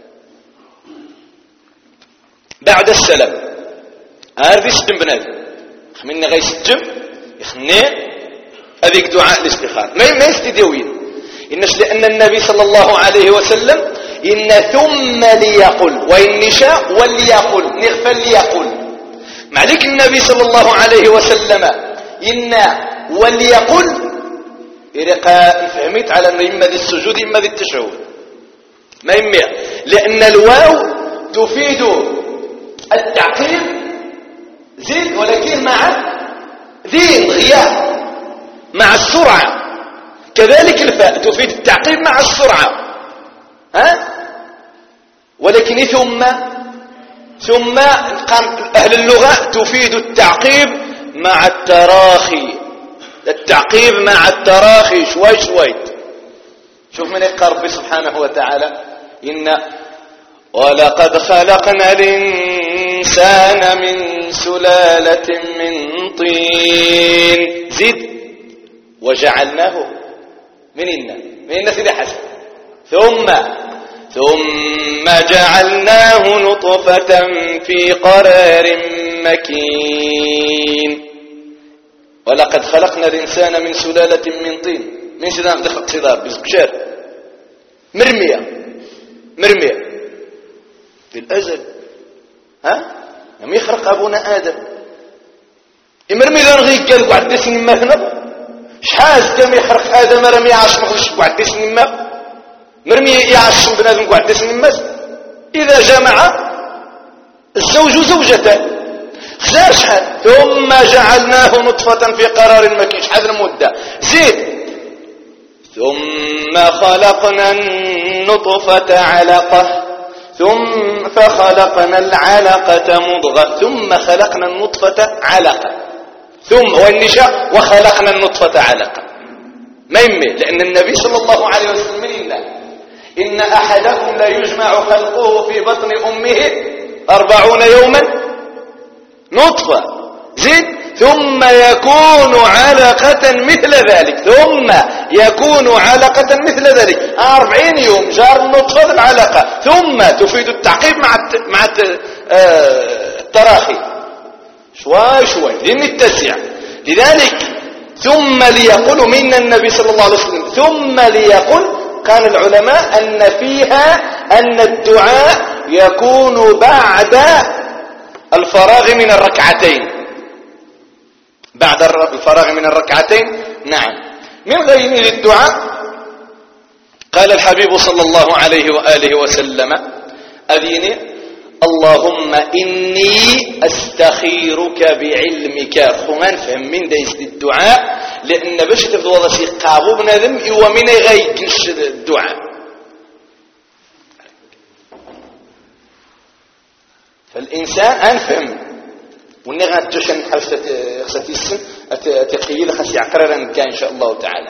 بعد السلام هذا سجن بنادم خمينا غاي سجن يخني هذيك دعاء الاستخارة ما ما يستديوين إنش لأن النبي صلى الله عليه وسلم إن ثم ليقل وإن شاء وليقل نغفل ليقل معليك النبي صلى الله عليه وسلم إن وليقل إرقا فهمت على أن إما ذي السجود إما ذي التشهد ما يميع لأن الواو تفيد التعقيب زيد ولكن مع ذي غياب مع السرعة كذلك الفاء تفيد التعقيب مع السرعة ها ولكن ثم ثم أهل اللغة تفيد التعقيب مع التراخي التعقيب مع التراخي شوي شوي شوف من يقرأ ربي سبحانه وتعالى إن ولقد خلقنا الإنسان من سلالة من طين زد وجعلناه من إنا من إنا سيدي حسن ثم ثم جعلناه نطفة في قرار مكين ولقد خلقنا الإنسان من سلالة من طين من سيدنا دخل صدار بزكشار مرمية مرمية في الأزل ها لم يخرق أبونا آدم مرمي ذا نغيق قال قعد سنين ما هنا شحاز كم يخرق آدم رمي عاش مخلش قعد سنين ما مرمي يعاش بنادم قعد سنين ما إذا جمع الزوج زوجته خسار شحال ثم جعلناه نطفة في قرار مكين شحال المدة زيد ثم خلقنا النطفة علقة ثم فخلقنا العلقة مضغة ثم خلقنا النطفة علقة ثم والنشاء وخلقنا النطفة علقة ما يمي لأن النبي صلى الله عليه وسلم إلا إن أحدكم لا يجمع خلقه في بطن أمه أربعون يوما نطفة زيد ثم يكون علقة مثل ذلك ثم يكون علقة مثل ذلك أربعين يوم جار النطفة العلقة ثم تفيد التعقيب مع مع التراخي شوي شوي لين التسع لذلك ثم ليقول من النبي صلى الله عليه وسلم ثم ليقول قال العلماء أن فيها أن الدعاء يكون بعد الفراغ من الركعتين بعد الفراغ من الركعتين نعم من غير الدعاء قال الحبيب صلى الله عليه وآله وسلم أذيني اللهم إني أستخيرك بعلمك خمان فهم من ديس الدعاء لأن باش تفضل وضع سيقابو بنادم إيوا من غيكش الدعاء فالإنسان أنفهم وني غاتوشن حرشت خصتي السن تقيل خاص يعقرر ان شاء الله تعالى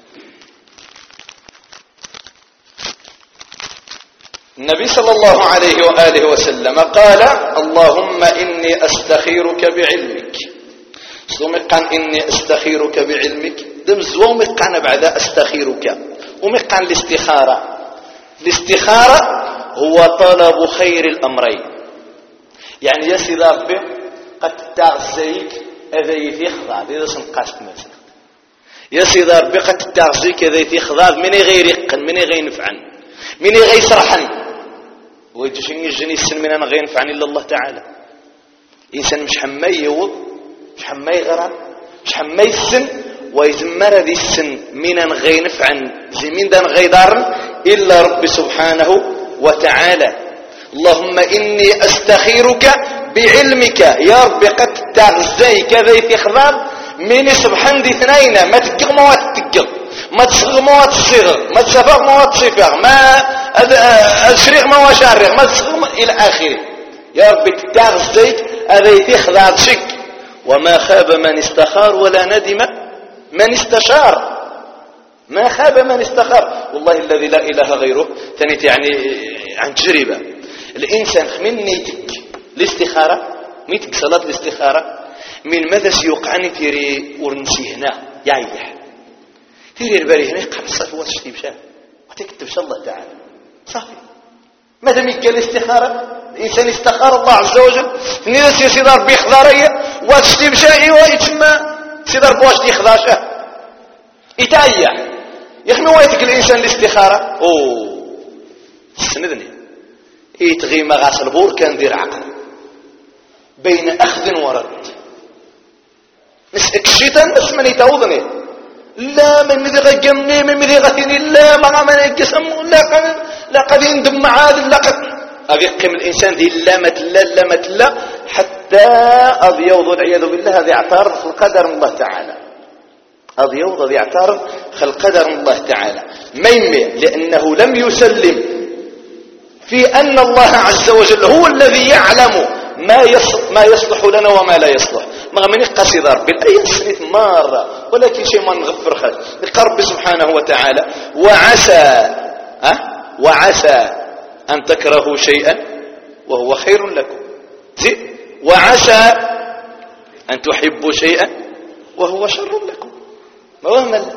النبي صلى الله عليه واله وسلم قال اللهم اني استخيرك بعلمك سومقان اني استخيرك بعلمك دم زومقان بعد استخيرك ومقان الاستخاره الاستخاره هو طلب خير الامرين يعني يا سيدي ربي قد تغزيك هذا يخضع هذا سنقاس مثلا يا سيدي ربي قد تغزيك هذا يخضع من غير يقن من غير ينفعن من غير يسرحن ويجي يجني السن من انا غير ينفعني الا الله تعالى انسان مش حماي يوض مش حماي غرام مش حماي السن ويزمر هذه السن من غير ينفعن زمين دان غيدار الا رب سبحانه وتعالى اللهم اني استخيرك بعلمك يا ربي قد تغزي كذا في خضام من سبحان دي اثنين ما تقغ ما تقغ ما تصغ ما تصغ ما تسفغ ما تصفغ ما اشريغ ما وشارغ ما تصغ الى اخره يا ربي تغزي هذا في خضام شك وما خاب من استخار ولا ندم من استشار ما خاب من استخار والله الذي لا اله غيره ثاني يعني عن تجربه الانسان من نيتك الاستخارة ميتك صلاة الاستخارة من ماذا سيوقعني تيري ورنسي هنا يعيح تيري الباري هنا يقرأ الصف واتشتي بشاه وتكتب شاء الله تعالى صافي ماذا ميك الاستخارة الإنسان استخار الله عز وجل نيدا سي سيدي ربي خضارية واتشتي بشاه ويتسمى سيدي ربي واتشتي خضاشاه يتعيح يخمي ويتك الإنسان الاستخارة اوه سندني يتغي مغاس البور كان دير عقل بين أخذ ورد مسك الشيطان بس من يتوضني لا من ذي غجمني من ذي غثني لا ما من يقسم لا قد لا قد يندم معاد لا قد أبي يقيم الإنسان ذي لا متلا لا متلا حتى أبي يوضع العياذ بالله هذا يعترض في القدر الله تعالى أبي يوضع يعترض في القدر الله تعالى ميمي لأنه لم يسلم في أن الله عز وجل هو الذي يعلم ما يصلح, ما يصلح لنا وما لا يصلح ما من يقصد ربي الأي سنة مرة ولكن شيء ما نغفر خير لقرب سبحانه وتعالى وعسى أه؟ وعسى أن تكرهوا شيئا وهو خير لكم زي وعسى أن تحبوا شيئا وهو شر لكم ما هو مل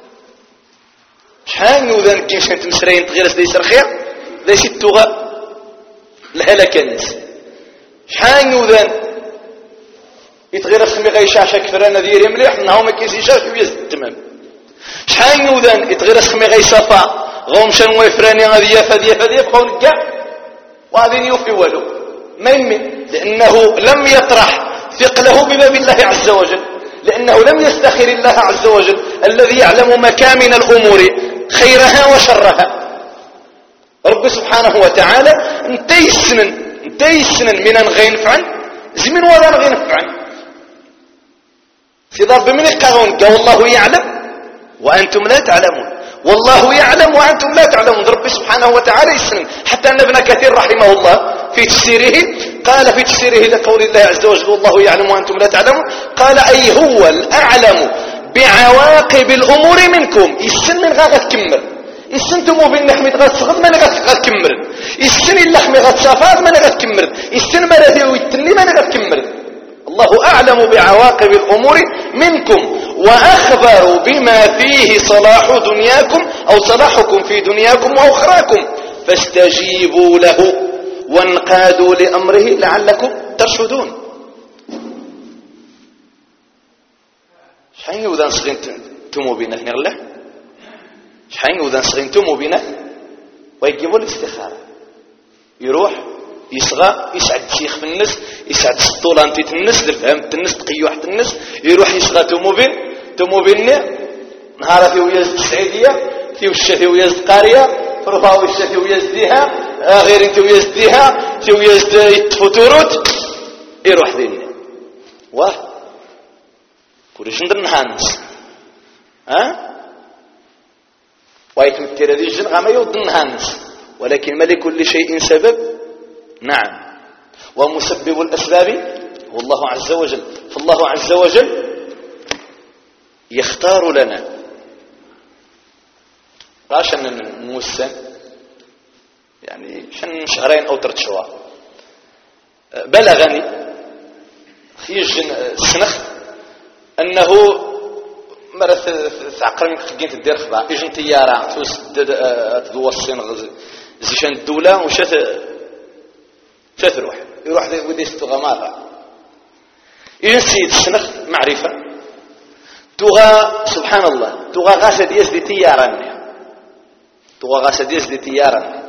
شحال نوذن كيف انت مسرين تغير ليس الخير ليس التغى الهلك الناس شحال نوذن يتغير خمي غيشاشا كفران ذيري مليح انه ما كيسيشاش ويزد تمام شحال نوذن يتغير خمي غيصفا غومشان ويفراني غادي يفاد يفاد يبقاو نكاع وغادي يوفي والو ما يمي لانه لم يطرح ثقله بباب الله عز وجل لانه لم يستخر الله عز وجل الذي يعلم مكامن الامور خيرها وشرها رب سبحانه وتعالى انت يسنن انت يسنن من غينفعن زمن ولا غينفعن في ضرب من القانون والله يعلم وانتم لا تعلمون والله يعلم وأنتم لا تعلمون. ربي سبحانه وتعالى يسلم. حتى أن ابن كثير رحمه الله في تفسيره قال في تفسيره لقول الله عز وجل والله يعلم وأنتم لا تعلمون قال أي هو الأعلم بعواقب الأمور منكم. يسن من غا غتكمل يسنتمو بالنحمي غتصغد من غتكمل يسن اللحمي غتصافاد من غتكمل يسن مرضي ويتني من غتكمل. الله أعلم بعواقب الأمور منكم وأخبر بما فيه صلاح دنياكم أو صلاحكم في دنياكم وأخراكم فاستجيبوا له وانقادوا لأمره لعلكم ترشدون. شحال يوضان صغين تمو بينا هنا الله شحال يوضان صغين تمو بينا ويجيبوا الاستخارة يروح يصغى يسعد شيخ في الناس يسعد سطولانتي الناس الفهم الناس تقي واحد الناس يروح يصغى توموبيل توموبيلنا نهار في ويزد السعيدية في وشة في ويزد قارية فرفا وشة في ويزديها غير انت ويزديها في ويزد يتفوتوروت يروح ذيني واه كلش ندر نهانس ها وايتمتر هذه الجن غاما يود نهانس ولكن ما لكل شيء سبب. نعم ومسبب الأسباب هو الله عز وجل. فالله عز وجل يختار لنا راشن نموسن يعني شن شهرين أو ثلاث شهور بلغني في السنخ أنه مرة تعقر من خجين تدير خبا يجن طيارة توس تدوى الصين زيشان الدولة وشات شات روح يروح ودي ستوغا مرة يجن سيد السنخ معرفة توغا سبحان الله توغا غاسد يزدي طيارة توغا غاسد يزدي طيارة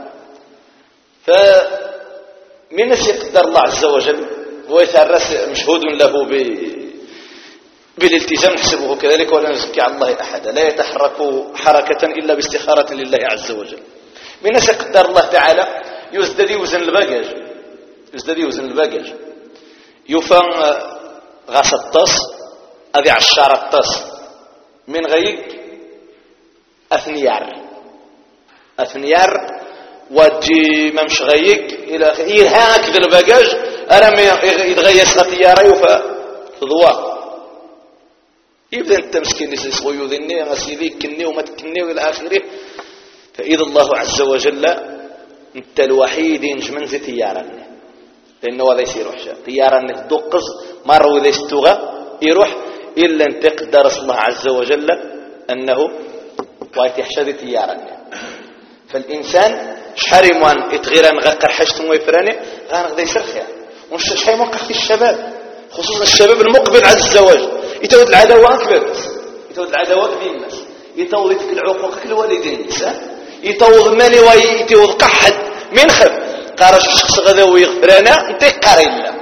فمن يقدر الله عز وجل ويتعرس مشهود له ب بالالتزام نحسبه كذلك ولا نزكي على الله أحدا. لا يتحرك حركة إلا باستخارة لله عز وجل. من يقدر الله تعالى يزددي وزن الباجاج يزددي وزن الباجاج يفهم غاس الطاس أذي عشار الطاس من غيق أثنيار أثنيار وجي ممش غيق إلى إيرهاك ذا الباجاج أرم يتغيس طيارة يفا ضواء يبدأ أنت مسكين يسوي يذني غسيلي كني وما تكني وإلى آخره. فإذا الله عز وجل أنت الوحيد ينجمن زي طيارة لأنه هذا يصير وحشة طيارة تدقز مرة وإذا يستوغى يروح إلا أن تقدر الله عز وجل أنه ويتحشى ذي طيارة. فالإنسان شحال موان يتغير نغقر حاجته ويفراني غانغدا يسرخيها ونش شحال موقع في الشباب خصوصا الشباب المقبل على الزواج يتود العداوة أكبر يتود العداوة بين الناس يتود يتك العقوق الوالدين النساء يتوض مالي ويتوض قحد من خب قارش الشخص غدا ويغفرانا انت قاري الله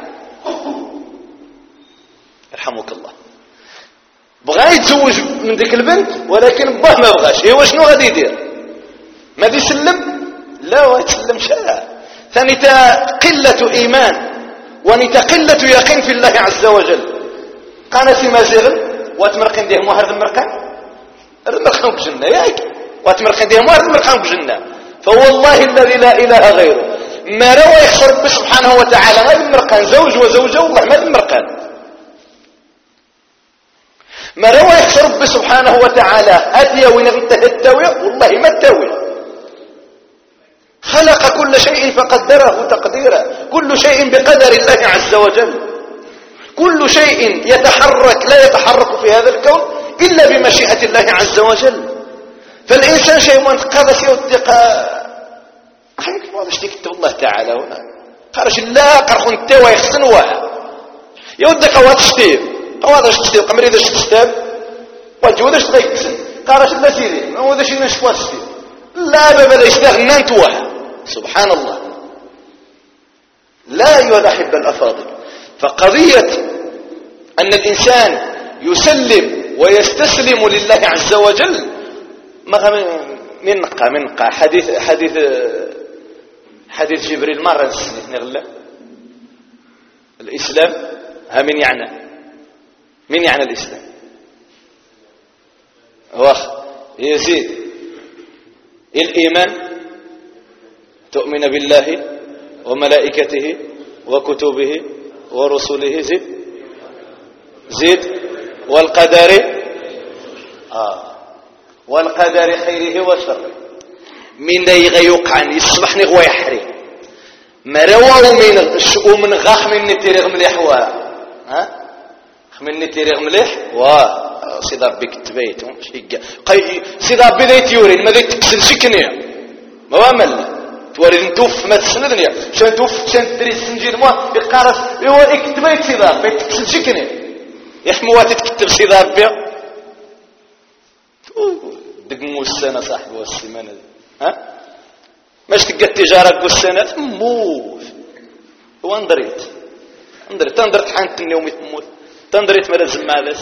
يرحمك الله بغى يتزوج من ذيك البنت ولكن باه ما بغاش هو شنو غادي يدير ما بيسلم لا ويتسلم شيء ثاني قلة إيمان ونتا قلة يقين في الله عز وجل قانا في مازيغل واتمرقين ديه مهر المرقان المرقان بجنة ياك واتمرقين ديه مهر المرقان بجنة. فوالله الذي لا إله غيره ما روى يخسر سبحانه وتعالى ما المرقان زوج وزوجة والله ما المرقان ما روى يخسر سبحانه وتعالى أتيا وين انتهى التاوية والله ما التاوية. خلق كل شيء فقدره تقديرا كل شيء بقدر الله عز وجل كل شيء يتحرك لا يتحرك في هذا الكون إلا بمشيئة الله عز وجل. فالإنسان شيء من قادس يوثق خليك ما بشتك الله تعالى هنا خارج لا قرخون توا يخسن واحد يوثق وات شتيب هذا شتيب قمري ذا شتيب وجوده شتيب قارش لا سيري ما هو ذا شيء نشوى شتيب لا بابا يستغنى انت واحد سبحان الله. لا أيها أحب الأفاضل فقضية أن الإنسان يسلم ويستسلم لله عز وجل منقى منقى حديث حديث حديث جبريل مرة نغلى الإسلام ها من يعني من يعني الإسلام واخ يزيد الإيمان تؤمن بالله وملائكته وكتبه ورسله زد زد والقدر آه والقدر خيره وشره من ذي غيوقعني يصبحني غوا يحري مروى من الشؤو من غاخ من نتيرغ مليح وا ها من نتيرغ مليح وا سيدي ربي كتبيت قي سيدي ربي ذي يورين ما ذي تكسل شكني ما وامل توريد نتوف ما تسندني شان توف شان تدري السنجير ما يقارس ايوا كتبيت سيدي ربي تكسل شكني يحموات تكتب سيدي ربي دقمو السنه صاحبي والسيمانه ها ماش تلقى التجاره والسنه تموت هو ندريت ندريت تندرت حانت اليوم تموت تندريت ما لازم مالس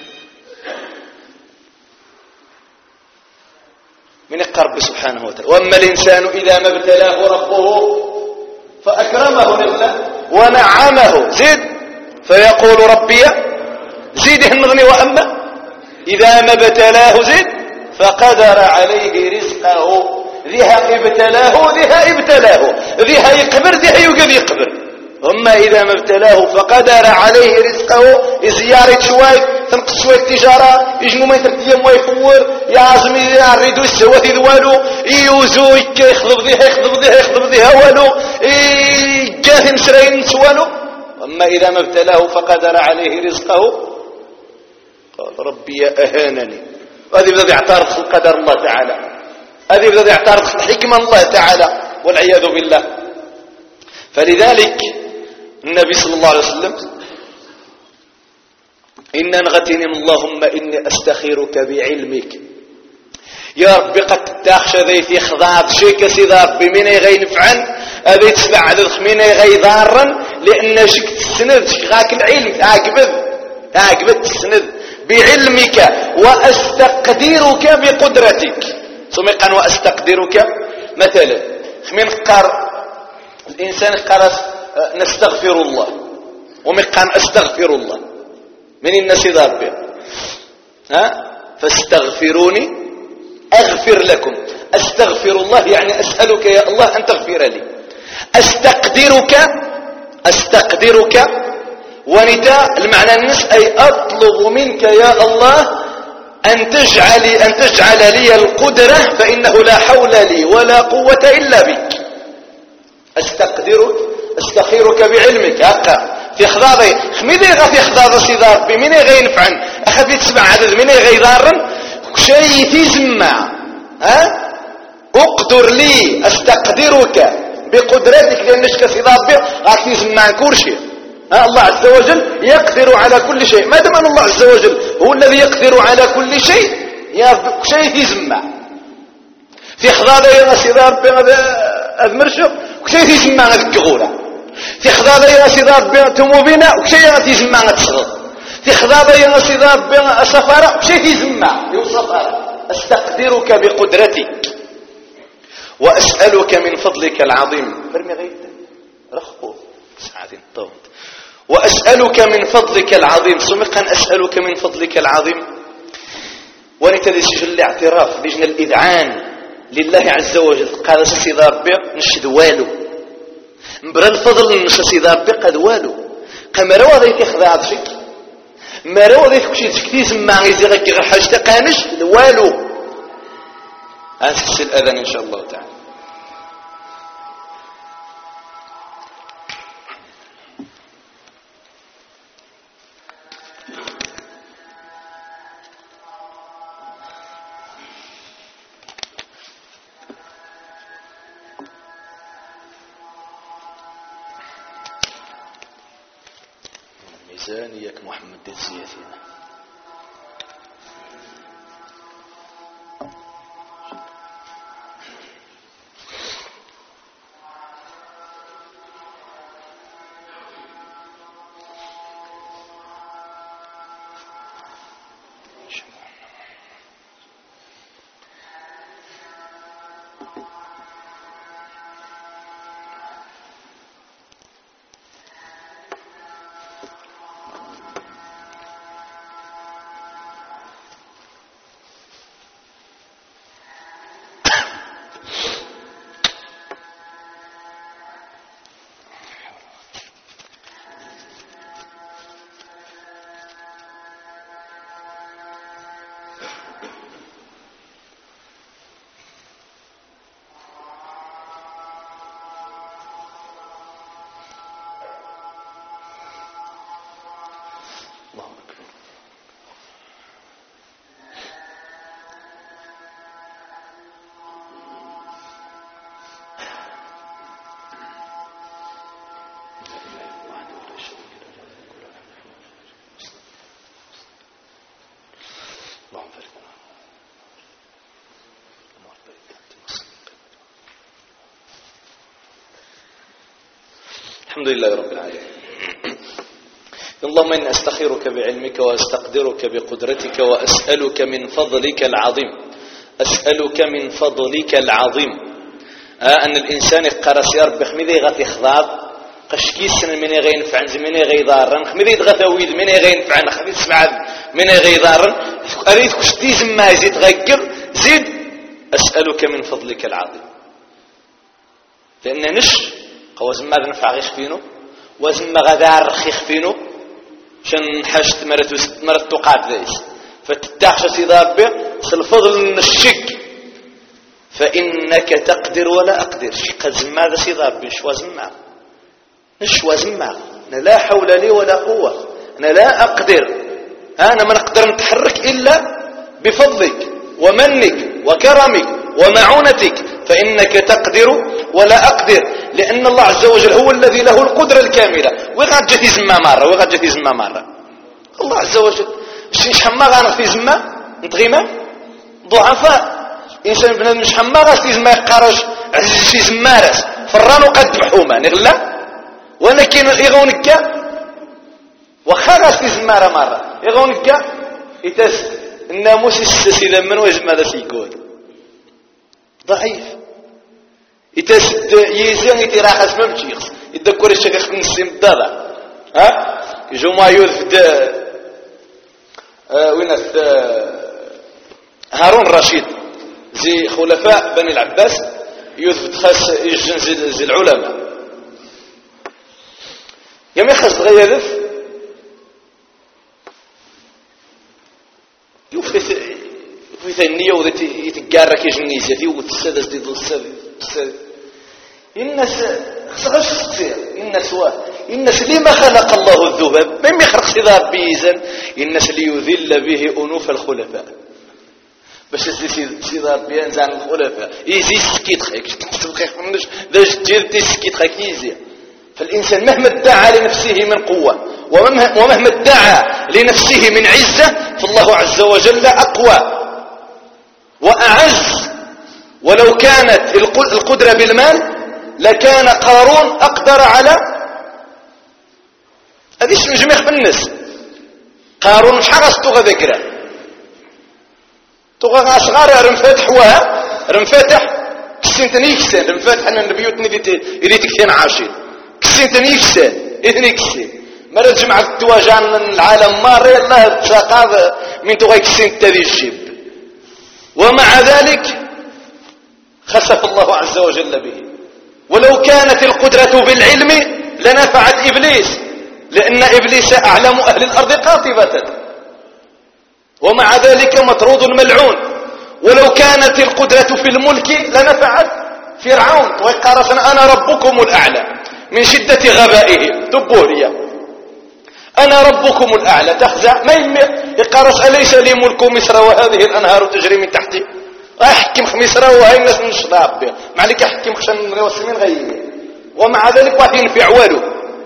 من يقرب سبحانه وتعالى. واما الانسان اذا ما ابتلاه ربه فاكرمه لله ونعمه زيد فيقول ربي زيده النغني. واما اذا ما ابتلاه زيد فقدر عليه رزقه ذيها ابتلاه ذيها ابتلاه ذيها يقبر ذيها يقدر يقبر. اما اذا ما ابتلاه فقدر عليه رزقه زيارة شوي تنقص شوية التجارة يجنو ما يترتيا ما يفور يعزم يعرضو السواتي ذوالو يوزو يخضب ذيها يخضب ذيها يخضب ذيها والو يجاثم سرين سوالو. اما اذا ما ابتلاه فقدر عليه رزقه قال ربي اهانني. هذه بدأ يعترض في قدر الله تعالى هذه بدأ يعترض في حكمة الله تعالى والعياذ بالله. فلذلك النبي صلى الله عليه وسلم إن نغتنم اللهم إني أستخيرك بعلمك يا ربي قد تاخش ذي خضاب شيك سيدي ربي من يغي نفعن هذي تسمع عدد من يغي ضارا لأن شك تسند شغاك العلم تعقبت تعقبت تسند بعلمك وأستقدرك بقدرتك ثم قال وأستقدرك مثلا من قال الإنسان قال نستغفر الله ومن قال أستغفر الله من الناس ذابه ها فاستغفروني أغفر لكم. أستغفر الله يعني أسألك يا الله أن تغفر لي. أستقدرك أستقدرك ونداء المعنى النص أي أطلب منك يا الله أن تجعل أن تجعل لي القدرة فإنه لا حول لي ولا قوة إلا بك. أستقدرك أستخيرك بعلمك هكا في خضاضي خميدي غا في خضاض سيدي ربي من غي نفعن أخذ يتسمع عدد من غي ضارن شيء تزمع ها أقدر لي أستقدرك بقدرتك لأنك سيدي ربي غاك تزمع كل شيء. الله عز وجل يقدر على كل شيء. ما دام الله عز وجل هو الذي يقدر على كل شيء يا شيء يزمع في خضاضي يا سيدي ربي هذا مرشق وشيء يزمع هذيك غوره في خضاضي يا سيدي ربي تمو بنا وشيء يزمع تصغر في خضاضي يا سيدي ربي سفاره وشيء يزمع يوصفها. استقدرك بقدرتك واسالك من فضلك العظيم فرمي غيت رخو ساعتين طوت وأسألك من فضلك العظيم. سمقا أسألك من فضلك العظيم ونتدي سجل الاعتراف لجن الإذعان لله عز وجل. قال سيدي ربي نشد والو مبرا الفضل نشد سيدي ربي قد والو قام روا ذيك خذا شك ما روا ذيك كشي تكتيز ما يزيغ غير حاجة تقانش والو. أنسى الأذان إن شاء الله تعالى. ميزانيك محمد الزياتين الحمد لله رب العالمين. اللهم إني أستخيرك بعلمك وأستقدرك بقدرتك وأسألك من فضلك العظيم أسألك من فضلك العظيم آه أن الإنسان يقرس يا ربي خميدي غاثي خضاب قشكيسن من يغينفع من يغيضارن خميدي غاثويد من يغينفع خميدي سمع من يغيضارن أريد كشتي زما زيد غير زيد أسألك من فضلك العظيم لأن نش قوى زما نفع غيش فينو وزما غدار رخيخ فينو شن حشت مرت وست مرت تقعد ليس فتتاخش سيدي ربي الفضل الشك فإنك تقدر ولا أقدر شق زما ذا سيدي ربي نشوى زما نشوى زما أنا لا حول لي ولا قوة أنا لا أقدر أنا ما نقدر نتحرك إلا بفضلك ومنك وكرمك ومعونتك فإنك تقدر ولا أقدر لأن الله عز وجل هو الذي له القدرة الكاملة وغاد جتي زما مرة وغاد جتي زما مرة الله عز وجل شنش حما غانا في زما نتغيما ضعفاء إنسان بنادم مش حما غانا في زما يقارش عزيز في زما راس فران وقد بحومة نغلا وانا كاين يغونك وخا غانا في زما مرة يغونك يتس الناموس الساسي لمن ويزما ذا سيقول ضعيف يتسد يزين يتراخص ما بتشيخ يذكر الشيخ من السيم الضالة ها يجو ما يوذد آه وين هارون الرشيد زي خلفاء بني العباس يوذد خاص يجن زي, زي العلماء يوم يخص تغيرف يوفي في ثانية وذات يتجارك يجنيزة وتسدس دي السد الناس خصغش تصير الناس واه الناس لما خلق الله الذباب ما يخلق سيدار بيزن الناس ليذل به أنوف الخلفاء باش سيدار بينزان الخلفاء يزي سكيت خيك تحسب ذا جيرتي سكيت خيك يزي فالإنسان مهما ادعى لنفسه من قوة ومهما ادعى لنفسه من عزة فالله عز وجل أقوى وأعز ولو كانت القدرة بالمال لكان قارون أقدر على هذيش نجميخ بالنس قارون مش حاجة ستوغى ذكرى توغى أصغار رمفاتح وها رمفاتح كسين تنيكسين رمفاتح أن النبيوت إذي تكثين عاشين كسين تنيكسين إذني كسين مرة جمعة التواجع من العالم ماري الله تساقاذ من توغى كسين تذي الشيب ومع ذلك خسف الله عز وجل به ولو كانت القدرة بالعلم لنفعت إبليس لأن إبليس أعلم أهل الأرض قاطبة ومع ذلك مطرود ملعون ولو كانت القدرة في الملك لنفعت فرعون وقال أنا ربكم الأعلى من شدة غبائه دبوريا أنا ربكم الأعلى تخزع ما يقارس أليس لي ملك مصر وهذه الأنهار تجري من تحتي أحكم خميسرة وهي الناس من الشباب ما عليك أحكم خشن المسلمين غيرين ومع ذلك واحد ينفع والو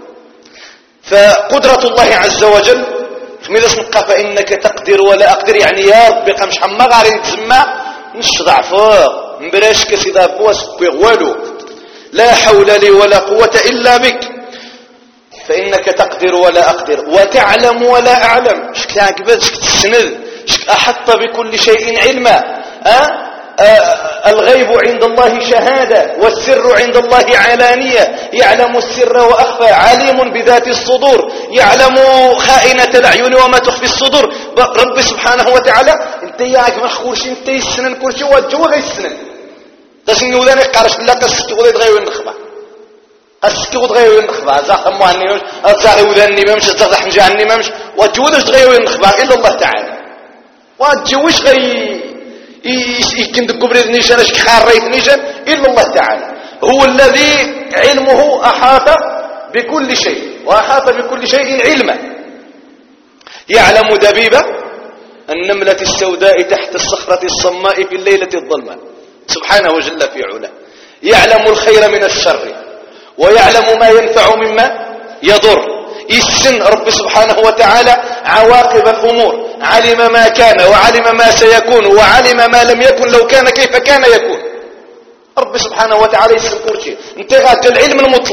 فقدرة الله عز وجل خميدة سنقى فإنك تقدر ولا أقدر يعني يا ربي قمش حما غارين تزمع نشضع فوق مبراش كسيدا بواس بيغوالو لا حول لي ولا قوة إلا بك فإنك تقدر ولا أقدر وتعلم ولا أعلم شك تعقبت شك تسند شك أحط بكل شيء علما أه؟ أه الغيب عند الله شهادة والسر عند الله علانية يعلم السر وأخفى عليم بذات الصدور يعلم خائنة الأعين وما تخفي الصدور رب سبحانه وتعالى انت ياك ما خورش انت السنن كرشي وجو غير السنن تسني وذاني قارش بالله قصتي وذي تغير النخبة قصتي وتغير النخبة زاخم واني ممش أزاغي وذاني ممش أزاغ حمجاني ممش وجودش تغير النخبة إلا الله تعالى وجوش غير يكند قبريد نيشان اشك خاريت نيشان إلا الله تعالى هو الذي علمه أحاط بكل شيء وأحاط بكل شيء علما يعلم دبيب النملة السوداء تحت الصخرة الصماء في الليلة الظلمة سبحانه وجل في علاه يعلم الخير من الشر ويعلم ما ينفع مما يضر السن رب سبحانه وتعالى عواقب الأمور علم ما كان وعلم ما سيكون وعلم ما لم يكن لو كان كيف كان يكون رب سبحانه وتعالى يسن كل شيء انت غاد العلم المطلق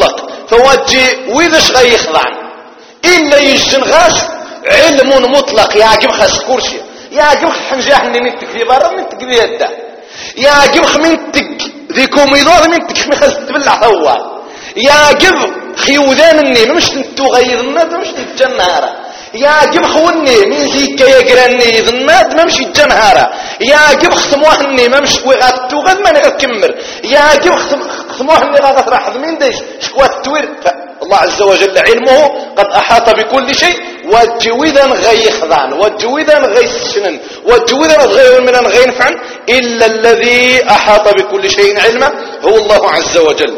فوجي ويدش غي يخضعن إلا يجن غاس علم مطلق يعجب خاس كورشي يعجب حنجاح من تكذي برا من تكذي يدا يعجب من تك ذيكم يدور من تك خاس تبلع هوا يعجب خيودان الني مش انتو غير الناد مش الجنهارة يعجب خوني من زيك يقراني ذناد ما مش الجنهارة يعجب ختموهني ما مش وغاتو غد ما نغا كمر يعجب ختموهني غاغت راح من ديس شكوات توير الله عز وجل علمه قد أحاط بكل شيء وجوذا غي خضان وجوذا غي سنن وجوذا غير من غي نفعن إلا الذي أحاط بكل شيء علما هو الله عز وجل.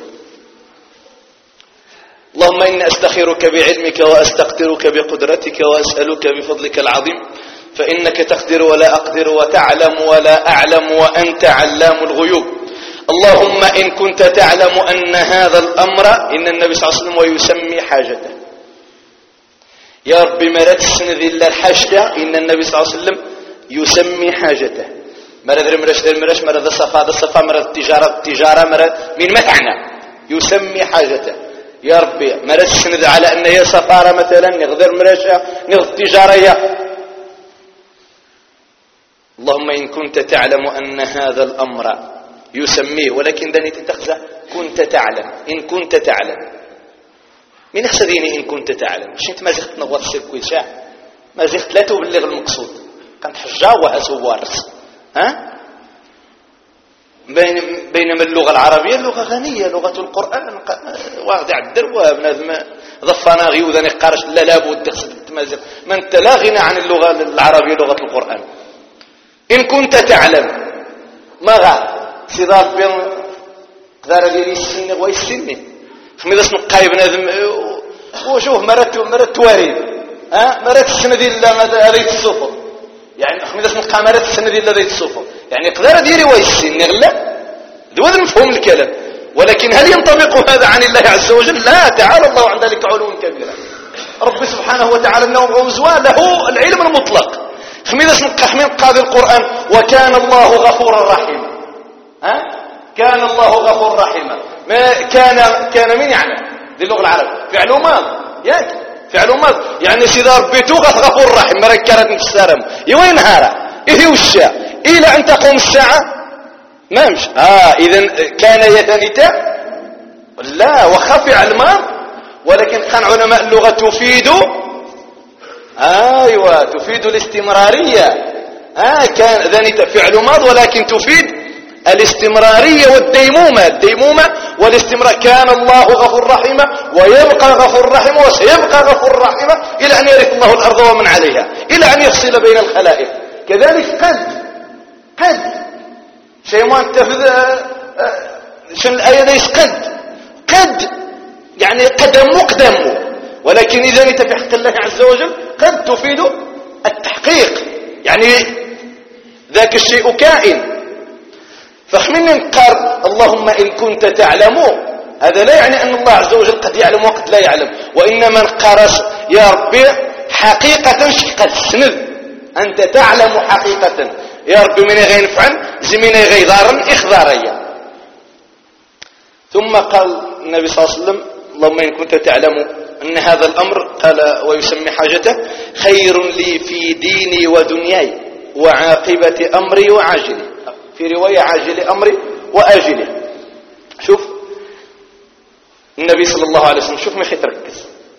اللهم إني أستخيرك بعلمك وأستقدرك بقدرتك وأسألك بفضلك العظيم فإنك تقدر ولا أقدر وتعلم ولا أعلم وأنت علام الغيوب. اللهم إن كنت تعلم أن هذا الأمر إن النبي صلى الله عليه وسلم ويسمي حاجته يا رب مرات السند إلا الحاجة إن النبي صلى الله عليه وسلم يسمي حاجته مرات المرش المرش مرات الصفا الصفا مرات التجارة التجارة مرات من متعنا يسمي حاجته يا ربي مرات السند على أن هي سفارة مثلا نغذر مرشة نغذر تجارية. اللهم إن كنت تعلم أن هذا الأمر يسميه ولكن داني تتخذ كنت تعلم إن كنت تعلم من يخصديني إن كنت تعلم مش انت ما زلت نغوط السيركوي شاع ما زلت لا تبلغ المقصود كانت حجاوها سوارس ها بين بينما اللغة العربية لغة غنية لغة القرآن واضع الدروة بنادم ضفنا غيوذا نقارش لا لابد تخصد تمازق ما انت لا غنى عن اللغة العربية لغة القرآن. إن كنت تعلم ما غا صداق بين قدر ديري السن ويسني خميدة سنقاي بنادم وشوف مرات مرات تواريد ها مرات السنة دي هذه الصفر يعني خميدة سنقاي مرات السنة دي هذه الصفر يعني قدر ديري ويسني لا هذا مفهوم الكلام ولكن هل ينطبق هذا عن الله عز وجل؟ لا تعالى الله عن ذلك علوا كبيرا. رب سبحانه وتعالى انه وزوى له العلم المطلق خميدة سنقاي خمين قاضي القرآن وكان الله غفورا رحيما ها كان الله غفور رحيما ما كان كان من يعني دي اللغه العربيه فعل ماض ياك فعل ماض يعني سيدي ربي توغت غفور رحيم مركرت السلام يوين هارا ايه وشا الى ان تقوم الساعه ما مش اه اذا كان يثنيتا لا وخفي على الماض ولكن كان علماء اللغه تفيد ايوه تفيد الاستمراريه اه كان ذنيت فعل ماض ولكن تفيد الاستمرارية والديمومة الديمومة والاستمرار كان الله غفور رحيما ويبقى غفور رحيما وسيبقى غفور رحيما إلى أن يرث الله الأرض ومن عليها إلى أن يفصل بين الخلائق. كذلك قد قد شيء ما انتفذ شن الآية ليس قد قد يعني قدم مقدم ولكن إذا انت في حق الله عز وجل قد تفيد التحقيق يعني ذاك الشيء كائن. فخمين نقر اللهم إن كنت تعلم هذا لا يعني أن الله عز وجل قد يعلم وقد لا يعلم وإنما نقرس يا ربي حقيقة شقة السند أنت تعلم حقيقة يا ربي من غير نفعل زمين غير ضارا إخضاريا. ثم قال النبي صلى الله عليه وسلم اللهم إن كنت تعلم أن هذا الأمر قال ويسمي حاجته خير لي في ديني ودنياي وعاقبة أمري وعاجلي في رواية عاجل أمري وآجله. شوف النبي صلى الله عليه وسلم شوف ما يتركز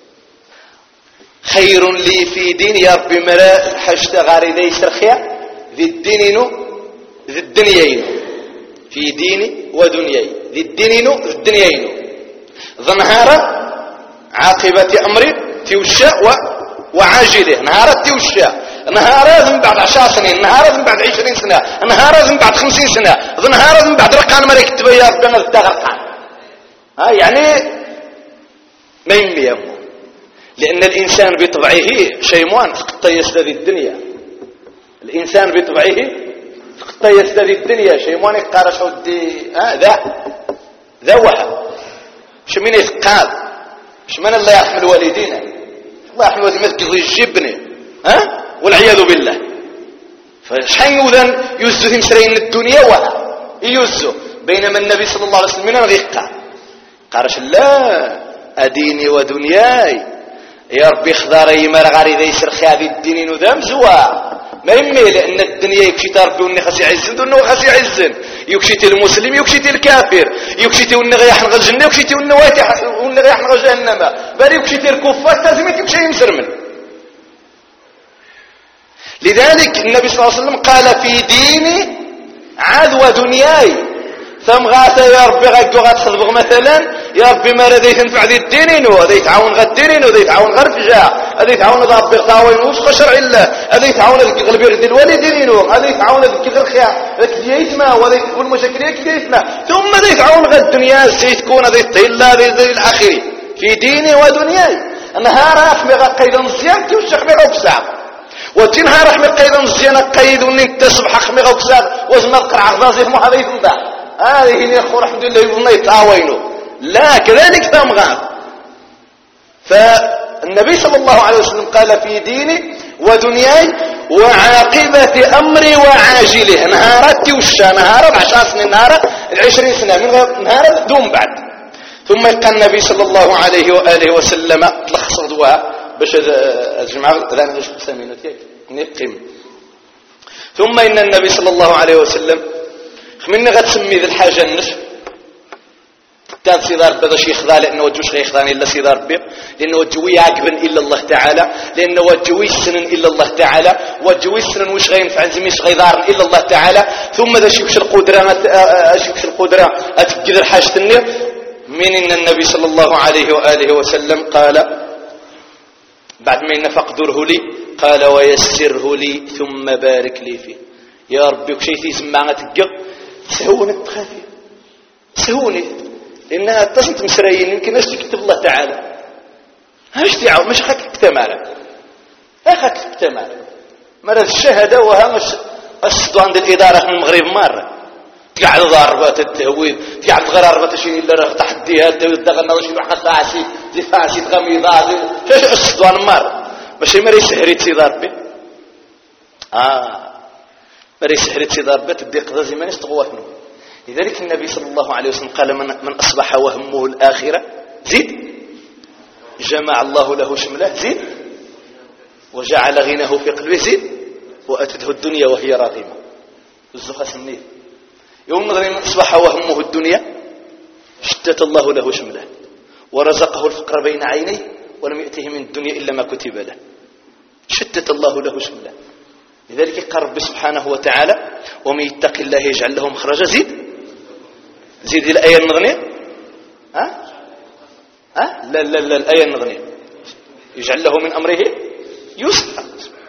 خير لي في دين يا ربي مرا حشت غاري ليس رخيا ذي الدينين ذي الدنيين في ديني ودنياي ذي الدينين ذي الدنيين ظنهارا عاقبة أمري تيوشا وعاجله نهارا تيوشا نهار من بعد عشر سنين نهار من بعد عشرين سنة نهار من بعد خمسين سنة نهار من بعد رقان مريك تبيار بنا الدغرقان ها يعني ما يميم لأن الإنسان بطبعه شيمان قد يستذي الدنيا الإنسان بطبعه قد يستذي الدنيا شيمان يقارش ودي ها ذا ذا وحب مش من يثقال مش من الله يحمل والدينا الله يحمل والدينا مثل يجيبني ها والعياذ بالله. فشحين يوذن يزو في مسرين الدنيا وها يزو بينما النبي صلى الله عليه وسلم من الغيقة قارش لا أديني ودنياي يا ربي خضاري مرغاري ذا يسر خاذي الدين ودام زوا ما يمي لأن الدنيا يكشيت ربي وني خاص يعزن وني خاص يعزن يكشيت المسلم يكشيت الكافر يكشيت وني غيح نغ الجنة يكشيت وني وني غيح نغ جهنم بل يكشيت الكفار لازم يكشي يمسر من. لذلك النبي صلى الله عليه وسلم قال في ديني عاد ودنياي ثم غاثة يا ربي غاكو غاتخذبغ مثلا يا ربي ما راه ينفع ذي الدينين وهذا يتعاون غا الدينين وهذا يتعاون غير فجاء هذا يتعاون ذا ربي غطاوين وفق شرع الله هذا يتعاون ذيك غلبير ديال الوالدين هذا يتعاون ذيك غير خيا ذاك ديايتما وهذا يكون مشاكل ديايتما ثم هذا يتعاون غا الدنيا زيت تكون هذا يطيلا هذا الاخري في ديني ودنياي نهار اخمي غا قيد مزيان كيفاش اخمي غا بساعه وتي نهار اخمي قيد مزيان قيد وني تصبح اخمي غا بساعه وزنا القرع غازي مو هذا يتنضع هذه هي اخو الحمد لله يظن يتعاونوا لا كذلك ثم غاث. فالنبي صلى الله عليه وسلم قال في ديني ودنياي وعاقبة أمري وعاجله نهارتي وشا نهار عشر سنين نهار العشرين سنة من غير نهار دوم بعد. ثم قال النبي صلى الله عليه وآله وسلم تلخص ردوها باش الجماعة ذا نغش قسامينتي نقيم. ثم إن النبي صلى الله عليه وسلم خمنا غتسمي ذي الحاجة النشف كان سيدار بدا شي يخضع لأنه وجوش غيخضعني إلا سيدار بي لأنه وجوي عاقبا إلا الله تعالى لأنه وجوي سنن إلا الله تعالى وجوي سنن وش غينفع زميش غيضار إلا الله تعالى ثم ذا شي وش القدرة شي وش القدرة أتقدر حاجة النير من إن النبي صلى الله عليه وآله وسلم قال بعد ما إن فقدره لي قال ويسره لي ثم بارك لي فيه يا ربي وكشي تسمع تقى سهوني التخافي سهوني لأنها تصنت مسريين يمكن أش تكتب الله تعالى هاش تعاون مش خاك اكتمالك هاك اكتمالك مرة الشهادة وها مش أشدوا عند الإدارة من المغرب مرة تقعد ضاربات التهويل تقعد غراربات شيء اللي راه تحديها التهويل تغنى شي واحد فاسي زي فاسي تغميضات فاش أشدوا عن مرة باش مرة يسهري تسيدار بي آه مرة يسهري تسيدار بي تدي قضا زي ما نستغوات منه. لذلك النبي صلى الله عليه وسلم قال من, من أصبح وهمه الآخرة زيد جمع الله له شمله زيد وجعل غناه في قلبه زيد وأتته الدنيا وهي راغمة الزخة سنيه يوم من أصبح وهمه الدنيا شتت الله له شمله ورزقه الفقر بين عينيه ولم يأته من الدنيا إلا ما كتب له شتت الله له شمله. لذلك قال رب سبحانه وتعالى ومن يتق الله يجعل له مخرجا زيد زيد الآية النغنية ها ها لا لا لا الآية النغنية يجعل له من أمره يسرا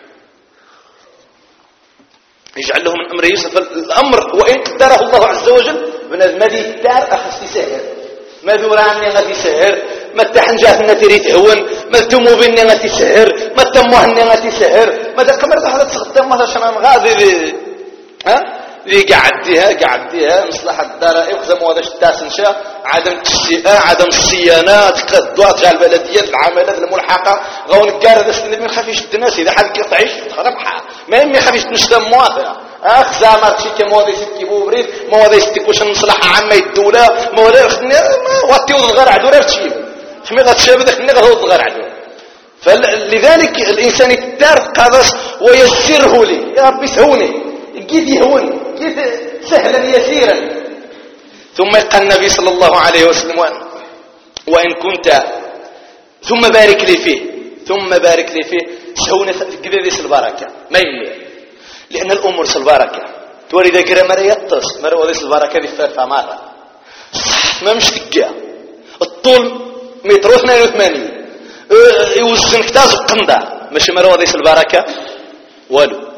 يجعل له من أمره يسرا. الأمر وإن قدره الله عز وجل من المدي الدار أخذ تسهر ما دوراني غادي يسهر ما تحنجات النتيري تهون ما تمو بيني غادي يسهر ما تموهني غادي يسهر ما دكمر هذا تخدم مثلا شنو غادي ها ذي قعديها قعديها مصلحة الدار يخدم هذا التاس نشاء عدم التشيئة عدم الصيانات كدوات جال البلديات العملات الملحقة غون الكار هذا اللي ما يخافيش الناس إذا حد يطعيش ربحها ما يمي يخافيش نشتم موافقة أخ زعما شي كم هذا يستي بوبريد ما هذا يستي كوش المصلحة عامة الدولة ما هذا يخدم واتي وضغر عدو لا تشيب خمي غتشاب ذاك النغ هو ضغر عدو. فلذلك الإنسان يتدار قادس ويسره لي يا ربي سهوني كيف يهون كيف سهلا يسيرا. ثم قال النبي صلى الله عليه وسلم وإن كنت ثم بارك لي فيه ثم بارك لي فيه سهونا قبيبيس البركة ما يملي لأن الأمور البركة توري ذا قرى مرة يطس مرة وذيس البركة دي فاتها مرة ما مش تقيا الطول متر اثنين وثمانين يوزن كتاز القندة مش مرة وذيس البركة والو.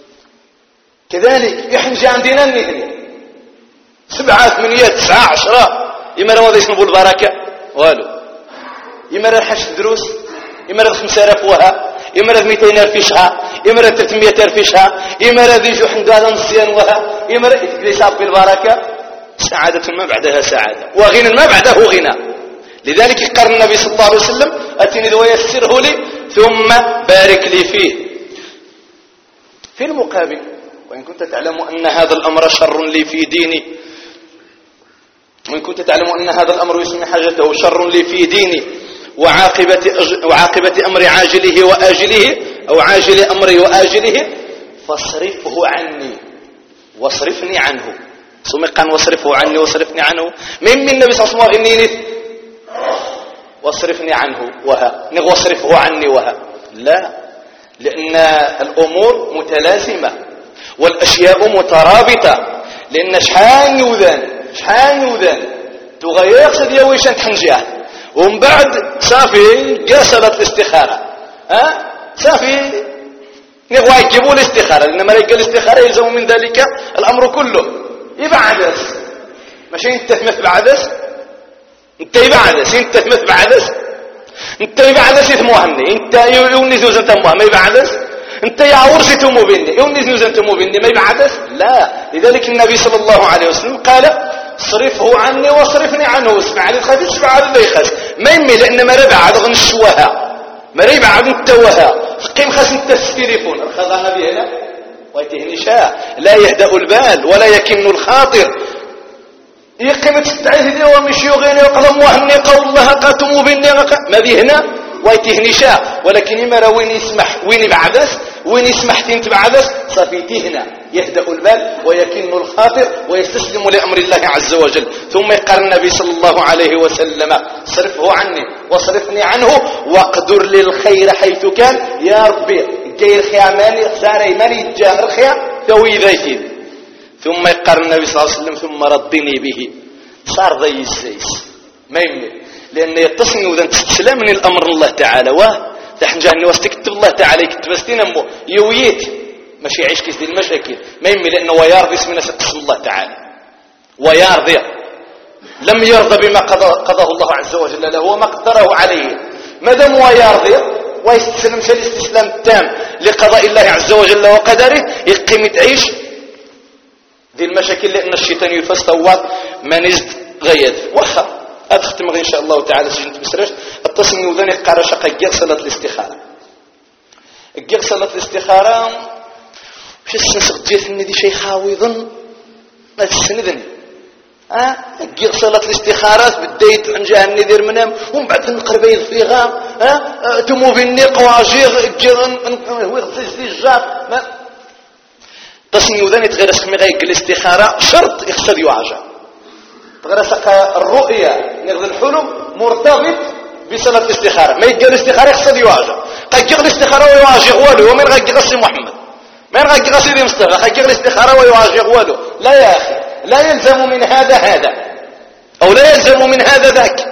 كذلك يحنجي عندنا النهر سبعة ثمانية تسعة عشرة يمرا وذا يسنبو البركة والو يمرا حش دروس يمرا خمسة آلاف وها يمرا مئتين ألف فيشها يمرا ثلاثمئة ألف فيشها يمرا ذي جو حندالا نصيان وها يمرا يتبساب بالبركة سعادة ما بعدها سعادة وغنى ما بعده غنى. لذلك قال النبي صلى الله عليه وسلم أتني ذو يسره لي ثم بارك لي فيه. في المقابل وإن كنت تعلم أن هذا الأمر شر لي في ديني وإن كنت تعلم أن هذا الأمر يسمي حاجته شر لي في ديني وعاقبة, وعاقبة أمر عاجله وآجله أو عاجل أمري وآجله فاصرفه عني واصرفني عنه. ثم قال واصرفه عني واصرفني عنه من من النبي صلى الله عليه وسلم واصرفني عنه وها نغ واصرفه عني وها لا، لأن الأمور متلازمة والأشياء مترابطة. لأن شحال يوذان شحال يوذان تغير سديا ويشان تحنجاه ومن بعد صافي قاسلت الاستخارة ها صافي نغوا يجيبوا الاستخارة، لأن ما يلقى الاستخارة يلزم من ذلك الأمر كله. يبعدس ماشي انت تمثل بعدس انت يبعدس انت تمثل بعدس انت يبعدس يتموهني انت يوني زوزن تموه ما يبعدس انت يا ورثي تمو بيني يوني زوزن تمو بيني ما يبعدس لا. لذلك النبي صلى الله عليه وسلم قال صرفه عني واصرفني عنه. اسمع لي الخفيف اسمع لي اللي يخاس ما يمي لأن ما ربع غن الشوها ما ربع غن التوها قيم خاص انت التليفون الخضانة به هنا ويتهني شاء لا يهدأ البال ولا يكن الخاطر يقيم تستعيذ دي ومشي يغيني وقلم وهني قول الله قاتموا بيني ما به هنا ويتهني شاء. ولكن يمرا وين يسمح وين بعدس وين يسمح تنت بعدس صفيتي هنا يهدأ البال ويكن الخاطر ويستسلم لأمر الله عز وجل. ثم يقال النبي صلى الله عليه وسلم صرفه عني واصرفني عنه واقدر للخير حيث كان يا ربي جير خياماني ساري ماني جاهر خيام توي ذاكين. ثم يقال النبي صلى الله عليه وسلم ثم ردني به صار ذي السيس ما يمني لأن يتصني وذا تستسلم من الأمر الله تعالى واه تحنجاني واستكتب الله تعالى يكتب استنمو يويت ماشي يعيش كيس دي المشاكل ما يمي لأنه ويرضي اسمنا قسم الله تعالى ويرضي لم يرضى بما قضاه الله عز وجل له وما قدره عليه ما دام ويرضي ويستسلم الاستسلام التام لقضاء الله عز وجل وقدره يقيم تعيش دي المشاكل لأن الشيطان يفستوات ما نزد غيد وخر هذا ختم إن شاء الله تعالى سجنت بسرش التصميم وذاني قارة شقا جيغ صلاة الاستخارة جيغ صلاة الاستخارة وش السنسق جيثني دي شي خاويضا ما تسندني ها جيغ صلاة الاستخارات بديت عن جهني دير منام ومن بعد نقرب يضفيغا ها تمو بيني قواجيغ جيغ ويغزي الجاب تصميم وذاني تغير اسمي غيق الاستخارة شرط يخسر يواجه تغرسك الرؤية نغذ الحلم مرتبط بصلاة الاستخارة ما يجي الاستخارة يخصد يواجه قد يجي الاستخارة ويواجه والو ومن غير غسي محمد من غير غسي دي مستغى قد يجي الاستخارة ويواجه والو لا يا أخي لا يلزم من هذا هذا أو لا يلزم من هذا ذاك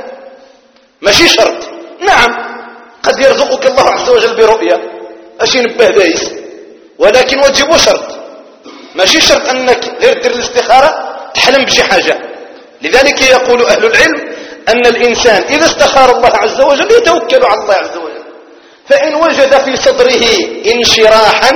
ماشي شرط. نعم قد يرزقك الله عز وجل برؤية أشي نبه دايس ولكن وجبه شرط ماشي شرط أنك غير دير الاستخارة تحلم بشي حاجة. لذلك يقول أهل العلم أن الإنسان إذا استخار الله عز وجل يتوكل على الله عز وجل فإن وجد في صدره انشراحا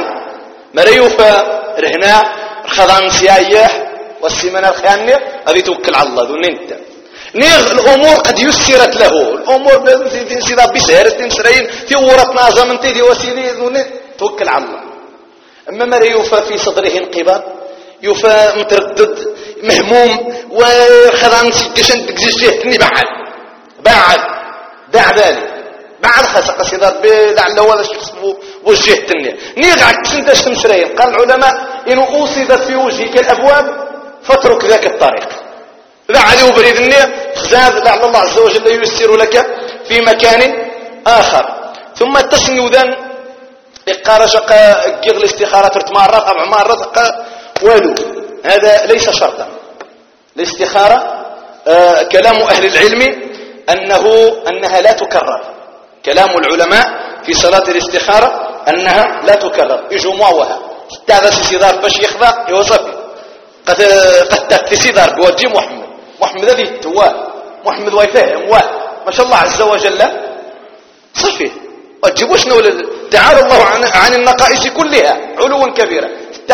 مريوفا رهنا خضان سيايح والسمنة الخيانة هذا يتوكل على الله دون انت نيغ الأمور قد يسرت له الأمور تنسيضا بسهرة تنسرين في ورط نازم انتي دي وسيلي دون توكل على الله. أما مريوفا في صدره انقباض يفا متردد مهموم وخذان سكشن تكزيشتني بعد بعد بعد ذلك بعد خاصة قصيدات بدع ولا الشخص وجهتني نيغعك انت شمسرين. قال العلماء إن أوصدت في وجهك الأبواب فاترك ذاك الطريق ذا عليه بريد النية زاد لعل الله عز وجل يسر لك في مكان آخر. ثم التسني ذن إقارة شقا قيغ الاستخارة ترت مرات أربع مرات والو هذا ليس شرطا. الاستخارة آه كلام أهل العلم أنه أنها لا تكرر. كلام العلماء في صلاة الاستخارة أنها لا تكرر إجماعها استعذى سيدار باش يخضع يوصفي قد قد تكسيدار بوجه محمد محمد هذه التواه محمد ويفهم واه ما شاء الله عز وجل صفي وتجيبوا شنو تعالى الله عن, عن النقائص كلها علوا كبيرا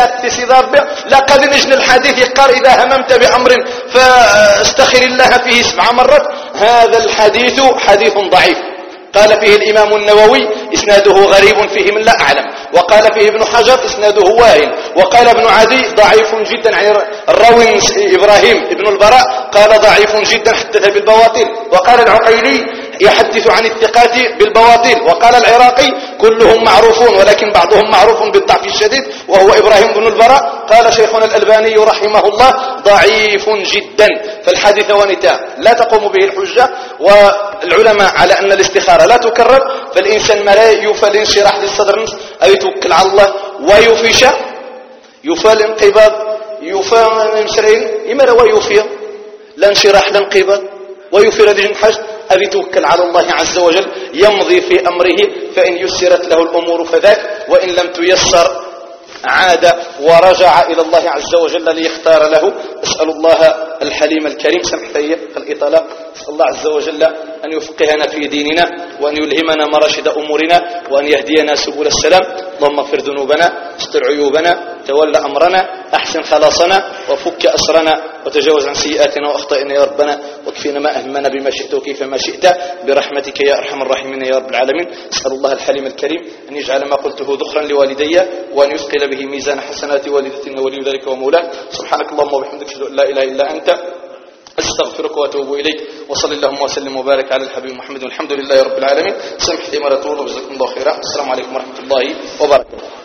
لقد نجن الحديث يقال إذا هممت بأمر فاستخر الله فيه سبع مرات هذا الحديث حديث ضعيف. قال فيه الإمام النووي إسناده غريب فيه من لا أعلم وقال فيه ابن حجر إسناده واهن وقال ابن عدي ضعيف جدا عن الراوي إبراهيم ابن البراء قال ضعيف جدا حدث بالبواطن وقال العقيلي يحدث عن الثقات بالبواطيل. وقال العراقي كلهم معروفون ولكن بعضهم معروف بالضعف الشديد وهو إبراهيم بن البراء. قال شيخنا الألباني رحمه الله ضعيف جدا. فالحادث ونتاء لا تقوم به الحجة. والعلماء على أن الاستخارة لا تكرر. فالإنسان مرا يوفى الانشراح للصدر أو يتوكل على الله ويوفيش يوفى الانقباض يوفى المسرين إما ويوفي لا انشراح لا انقباض ويوفي رد الحج أبي توكل على الله عز وجل يمضي في أمره فإن يسرت له الأمور فذاك وإن لم تيسر عاد ورجع إلى الله عز وجل ليختار له. أسأل الله الحليم الكريم سمحتي الإطالة. أسأل الله عز وجل أن يفقهنا في ديننا وأن يلهمنا مراشد أمورنا وأن يهدينا سبل السلام. اللهم اغفر ذنوبنا استر عيوبنا تولى أمرنا أحسن خلاصنا وفك أسرنا وتجاوز عن سيئاتنا وأخطائنا يا ربنا واكفينا ما أهمنا بما شئت وكيف ما شئت برحمتك يا أرحم الراحمين يا رب العالمين. أسأل الله الحليم الكريم أن يجعل ما قلته ذخرا لوالدي وأن يثقل به ميزان حسنات والدتنا ولي ذلك ومولاه. سبحانك اللهم وبحمدك أشهد أن لا إله إلا أنت أستغفرك وأتوب إليك. وصلى اللهم وسلم وبارك على الحبيب محمد والحمد لله رب العالمين. سمحت مرة طول وجزاكم الله خيرا. السلام عليكم ورحمة الله وبركاته.